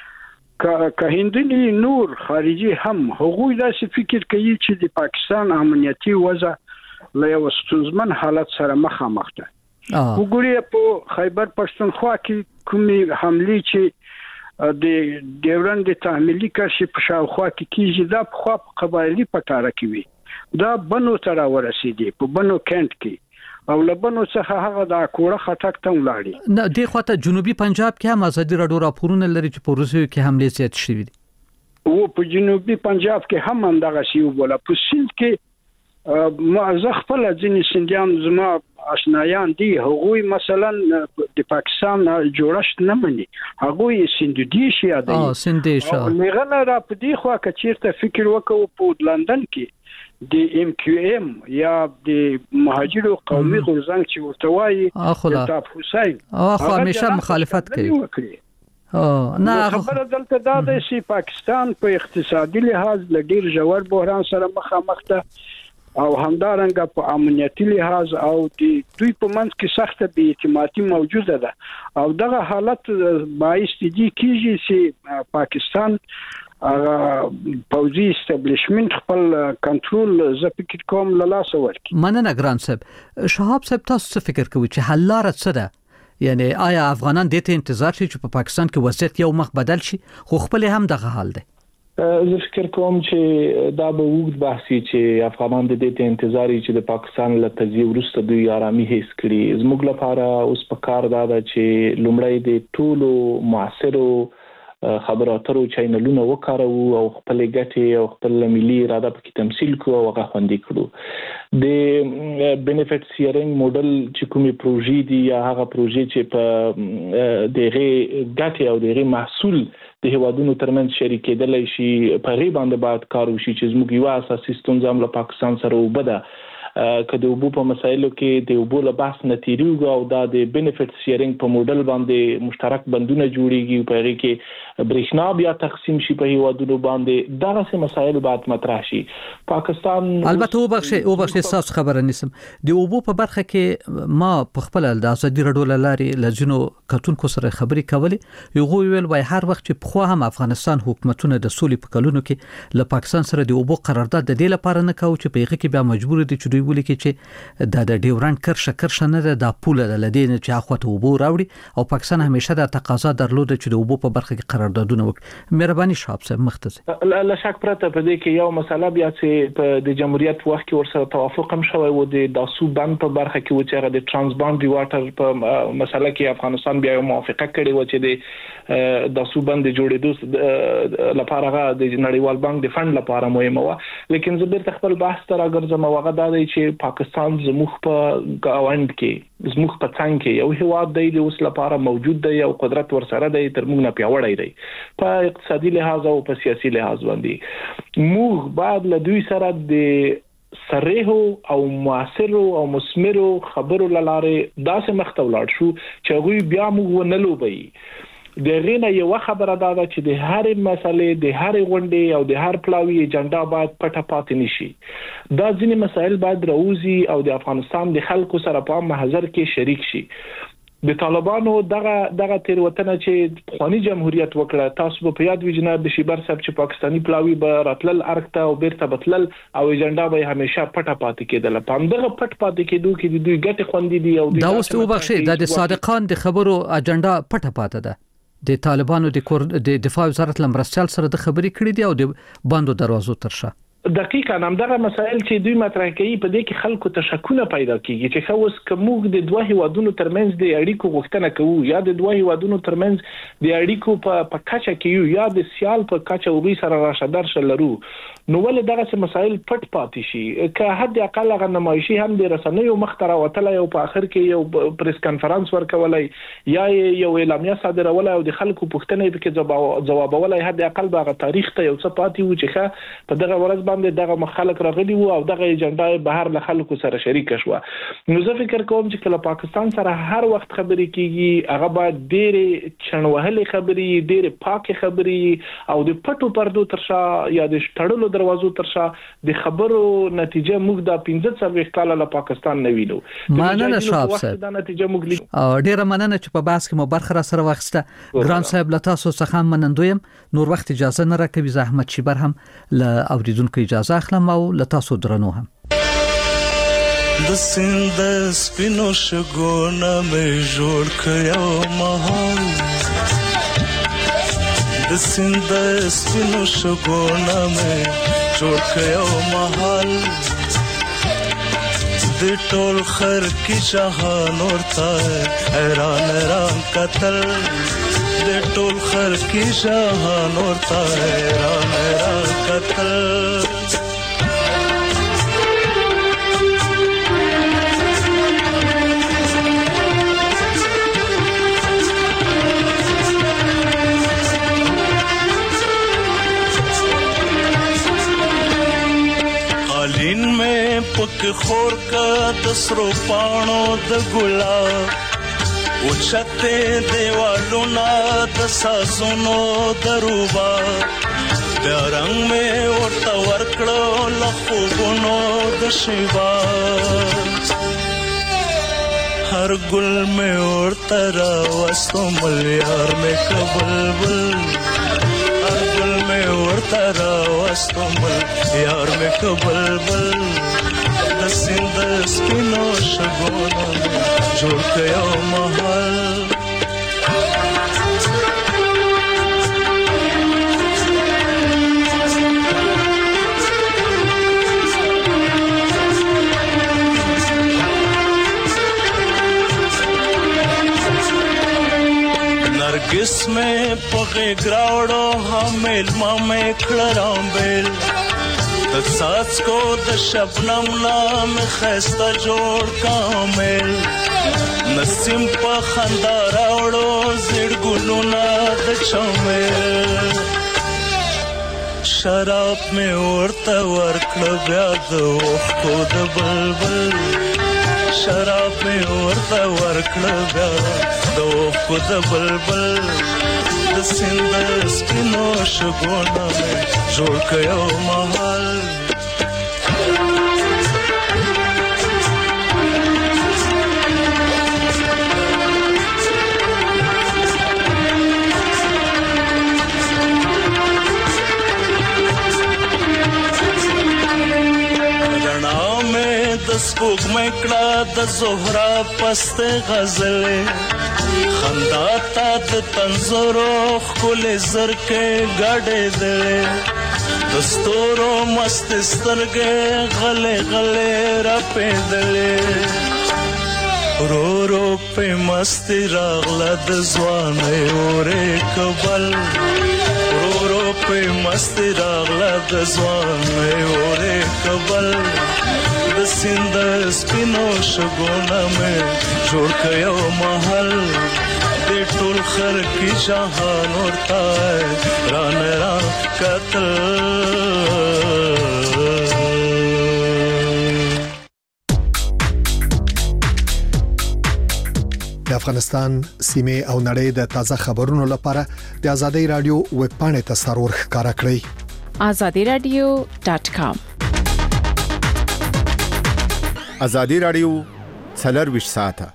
که هندي نور خارجي هم هغوی داسې فکر کوي چې د پاکستان امنیتي وضع له یو ستونزمن حالت سره مخامخ ده وګورئ په خیبر پښتونخوا کې کومې حملې چې د ډیورند د تحمیلي کشف په شاوخوا کې کیږي دا په خوا قبایلی پټاره کې وي دا بنو تر ورسېدي په بنو کینټ کې او لبنو څخه هغه د کوړه خټک ته ولاړی نه د خواته جنوبي پنجاب کې هم ازادي راډیو راپورونه لري چې په روسیې کې حمله زیات شوې دي او په جنوبي پنجاب کې هم همدغه شی وبوله په سند کې ما زه خپل ځینې سندیان زما آشنایان دي هغوی مثلا د پاکستان جوړښت نه مني هغوی سندي شي یادي اه سندي شو لغنه را په دی خو کچیرته فکر وکاو په لندن کې د ام کیو ام یا د مهاجرو قومي غورځنګ چې ورته وایي طاف حسین هغه همیشه مخالفت کوي اه نه خبره دلته دا ده چې پاکستان په اقتصادي لحاظ له ډیر ژور بحران سره مخامخ ده او همدارنګه په امنیتي لحاظ او د دوی په منځ کې سخته بې اعتمادي موجوده ده او دغه حالت باعث دي کیږي چې پاکستان هغه پوزي استابلیشمنت خپل کنټرول ز فکر کوم له لاس ورکړي مننه ګران صاحب شهاب صاحب تاسو څه فکر کوئ چې حل لاره څه ده یعنی آیا افغانان دې ته انتظار شي چې په پاکستان کې وضعیت یو مخ بدل شي خو خپل هم دغه حال دی زه فکر کوم چې دا به وګت بحثي چې افغانان دې ته انتظار لري چې د پاکستان له تجزیه وروسته دوی آرامي هیڅ کړي زموږ لپاره اوس په کار دا ده چې لومړی د ټولو معاصرو خبرو اترو چینلونه وکاروو او خپل ګټې او خپل ملي اراده پکې تمثيل کوو او هغه خوندي کړو د بینیفټ شیرینګ موډل چې کومي پروژې دي یا هغه پروژې چې په دغه ګټې او دغه محصول د هوادونو ترمنځ شریکېدل شي په غي باندې بعد کار وشي چې زموږ یو اساسي ستونزه هم له پاکستان سره وبده که د وبو په مسایلو کې د وبو له بحث نتیریږي او دا د بینیفټ شیرینګ په موډل باندې مشترک بندونه جوړیږي په هغه کې برېښنا بیا تقسیم شي په هیوادونو باندې دا څه مسایل بعد مطرح شي پاکستان البته وبخښه وبخښه تاسو خبره نسم د وبو په برخه کې ما په خپل د ازادي راډیو لاري لجنو کتونکو سره خبرې کولې یو ویل وای هر وخت چې په خو هم افغانستان حکومتونه د سولې په کلونو کې له پاکستان سره د وبو قرارداد د دې لپاره نه کاوه چې په هغه کې بیا مجبور دي چې دوی کې ولیکي چې د د ډیورنډ کرښه کرښه نه ده د پوله د لدین چې اخوته وبو راوړي او پاکستان همیشه د تقاضا درلوده چې د وبو په برخه کې قراردادونه وکړي. مهرباني شاب صاحب مختصر لا شک پرته په دې کې یو مسله بیا چې په د جمهوریت وخت کې ورسره توافق هم شوی و د داسو بند په برخه کې و چې هغه د ترانس باونډري واټر په مسله کې افغانستان بیا موافقه کړې و چې د داسو بند جوړېدو لپاره هغه د نړیوال بانک د فند لپاره مهمه و. لیکن زه بیرته خپل بحث ته راګرځم او هغه دا دی چې پاکستان زموږ په ګاوند کې زموږ په څنګ کې یو هیواد دی د اوس لپاره موجود دی او قدرت ورسره دی تر موږ نه پیاوړی دی په اقتصادي لحاظ او په سیاسي لحاظ باندې. موږ بعد له دوی سره د صریحو او موثرو او مثمرو خبرو لاره داسې مخته ولاړ شو چې هغوی بیا موږ ونه لوبي. د غینه یو خبره دا ده چې د هر مسلې د هر غونډې او د هر پلاوی ایجنډا باید پټه پاتې نشي. دا ځینې مسایل باید راوځي او د افغانستان د خلکو سره په محضر کې شریک شي. د طالبانو دغه دغه تیروتنه چې خواني جمهوریت وکړه تاسو په یاد وی جناب د شیبر صاحب چې پاکستانی پلاوی به راتلل ارکته او بیرته بتلل او ایجنډا به همیشه پټه پاتې کېدل. په دغه پټ پاتې کېدو کې د دوی ګټه خوندې دي او دا اوس وبخښي د صادقان د خبرو اجنډا پټه پاتې ده. د طالبانو د دفاع وزارت لمرستل سره د خبرې کړې دي او د باندو دروازو ترشه دقیقاً همدغه مسائل چې دوی مطرح کوي په دې کې خلکو ته شکونه پیدا کیږي چې خو اوس کومګ د دوه هیوادونو ترمنځ د اړیکو غوښتنه کوو یا د دوه هیوادونو ترمنځ د اړیکو په پکاچه کې یا د سیال په کاچه وبي سره راشدار شلرو نو ول دغه مسائل پټ پاتې شي که حد اقل غو نمایشي هم د رسنیو مختره وتل او په اخر کې یو پریس کانفرنس ورکولای یا یو اعلامیه صادرولای او د خلکو پوښتنې به کې جوابولای حد اقل به تاریخ ته یو څه پاتې و چې په دغه ورځ دغه مخالک راغلي وو او دغه ایجنډا بهر له خلکو سره شریک شو. نو زه فکر کوم چې کله پاکستان سره هر وخت خبرې کیږي هغه باید ډېر چنوهلې خبرې ډېر پاکه خبرې او د پټو پردو ترشا یا د شټړلو دروازو ترشا د خبرو نتیجه موږ د پنځه څلوېښت کال له پاکستان نه وینو. مننه شاب صاحب دا نتیجه موږ او ډېر مننه چې په بحث کې مو برخه را سره واخسته. ګران صاحب له تاسو څخه منندویم. نور وخت اجازه نه راکوي زحمت شي بر هم له اوریدونکو اجازه اخلم او لتاسو درنو هم. د سیند سپینو شګونه مې جوړ کړو مهال د سیند سپینو شګونه مې جوړ کړو مهال د ټول خر کی جهان ورته حیران حیران قتل د ټول خر کی جهان ورته حیران حیران قتل. قالین میں پک خور کا دسرو پانو د ګلاب او چته دیوالو نا د ساسونو دروبا د رنگ میں ورته ورکړو لخوګونو د شیوا هر ګل میں ورته را وسو مليار میں کبلبل هر ګل میں ورته را وسو مليار میں کبلبل د سیند سپینو شګونو جوړ کړو محل. नरगिस में पगे ग्रावड़ो हमेल मामे खड़राम बेल د ساز کو د شبنم نام خسته جوړ کامل نسیم په خندا راوړو زړ ګلونه د چمل شراب می ورته ورکړ بیا د وختو د بلبل شراب می ورته ورکړ بیا د وختو د بلبل د سیند سپینو شګونه جوړ کړو محل. ورکړه د زهرا پست غزلې خندا تا د تنزورو خل زرکې غړې دې دستورو مست سترګې غلې غلې را پېدلې رو رو په مست راغله د ځوانې اورې کبل رو رو په مست راغله د ځوانې اورې کبل د سیند سپینو شګونه مې جوړ کيو محل د ټول خر کی جهان ورته ران ران قتل د افغانستان سیمه او نړۍ د تازه خبرونو لپاره د ازادي رادیو ویب پاڼه ته سرور ښکارا کړئ azadi radio dot com ازادي رادیو څلور ویشت ساعته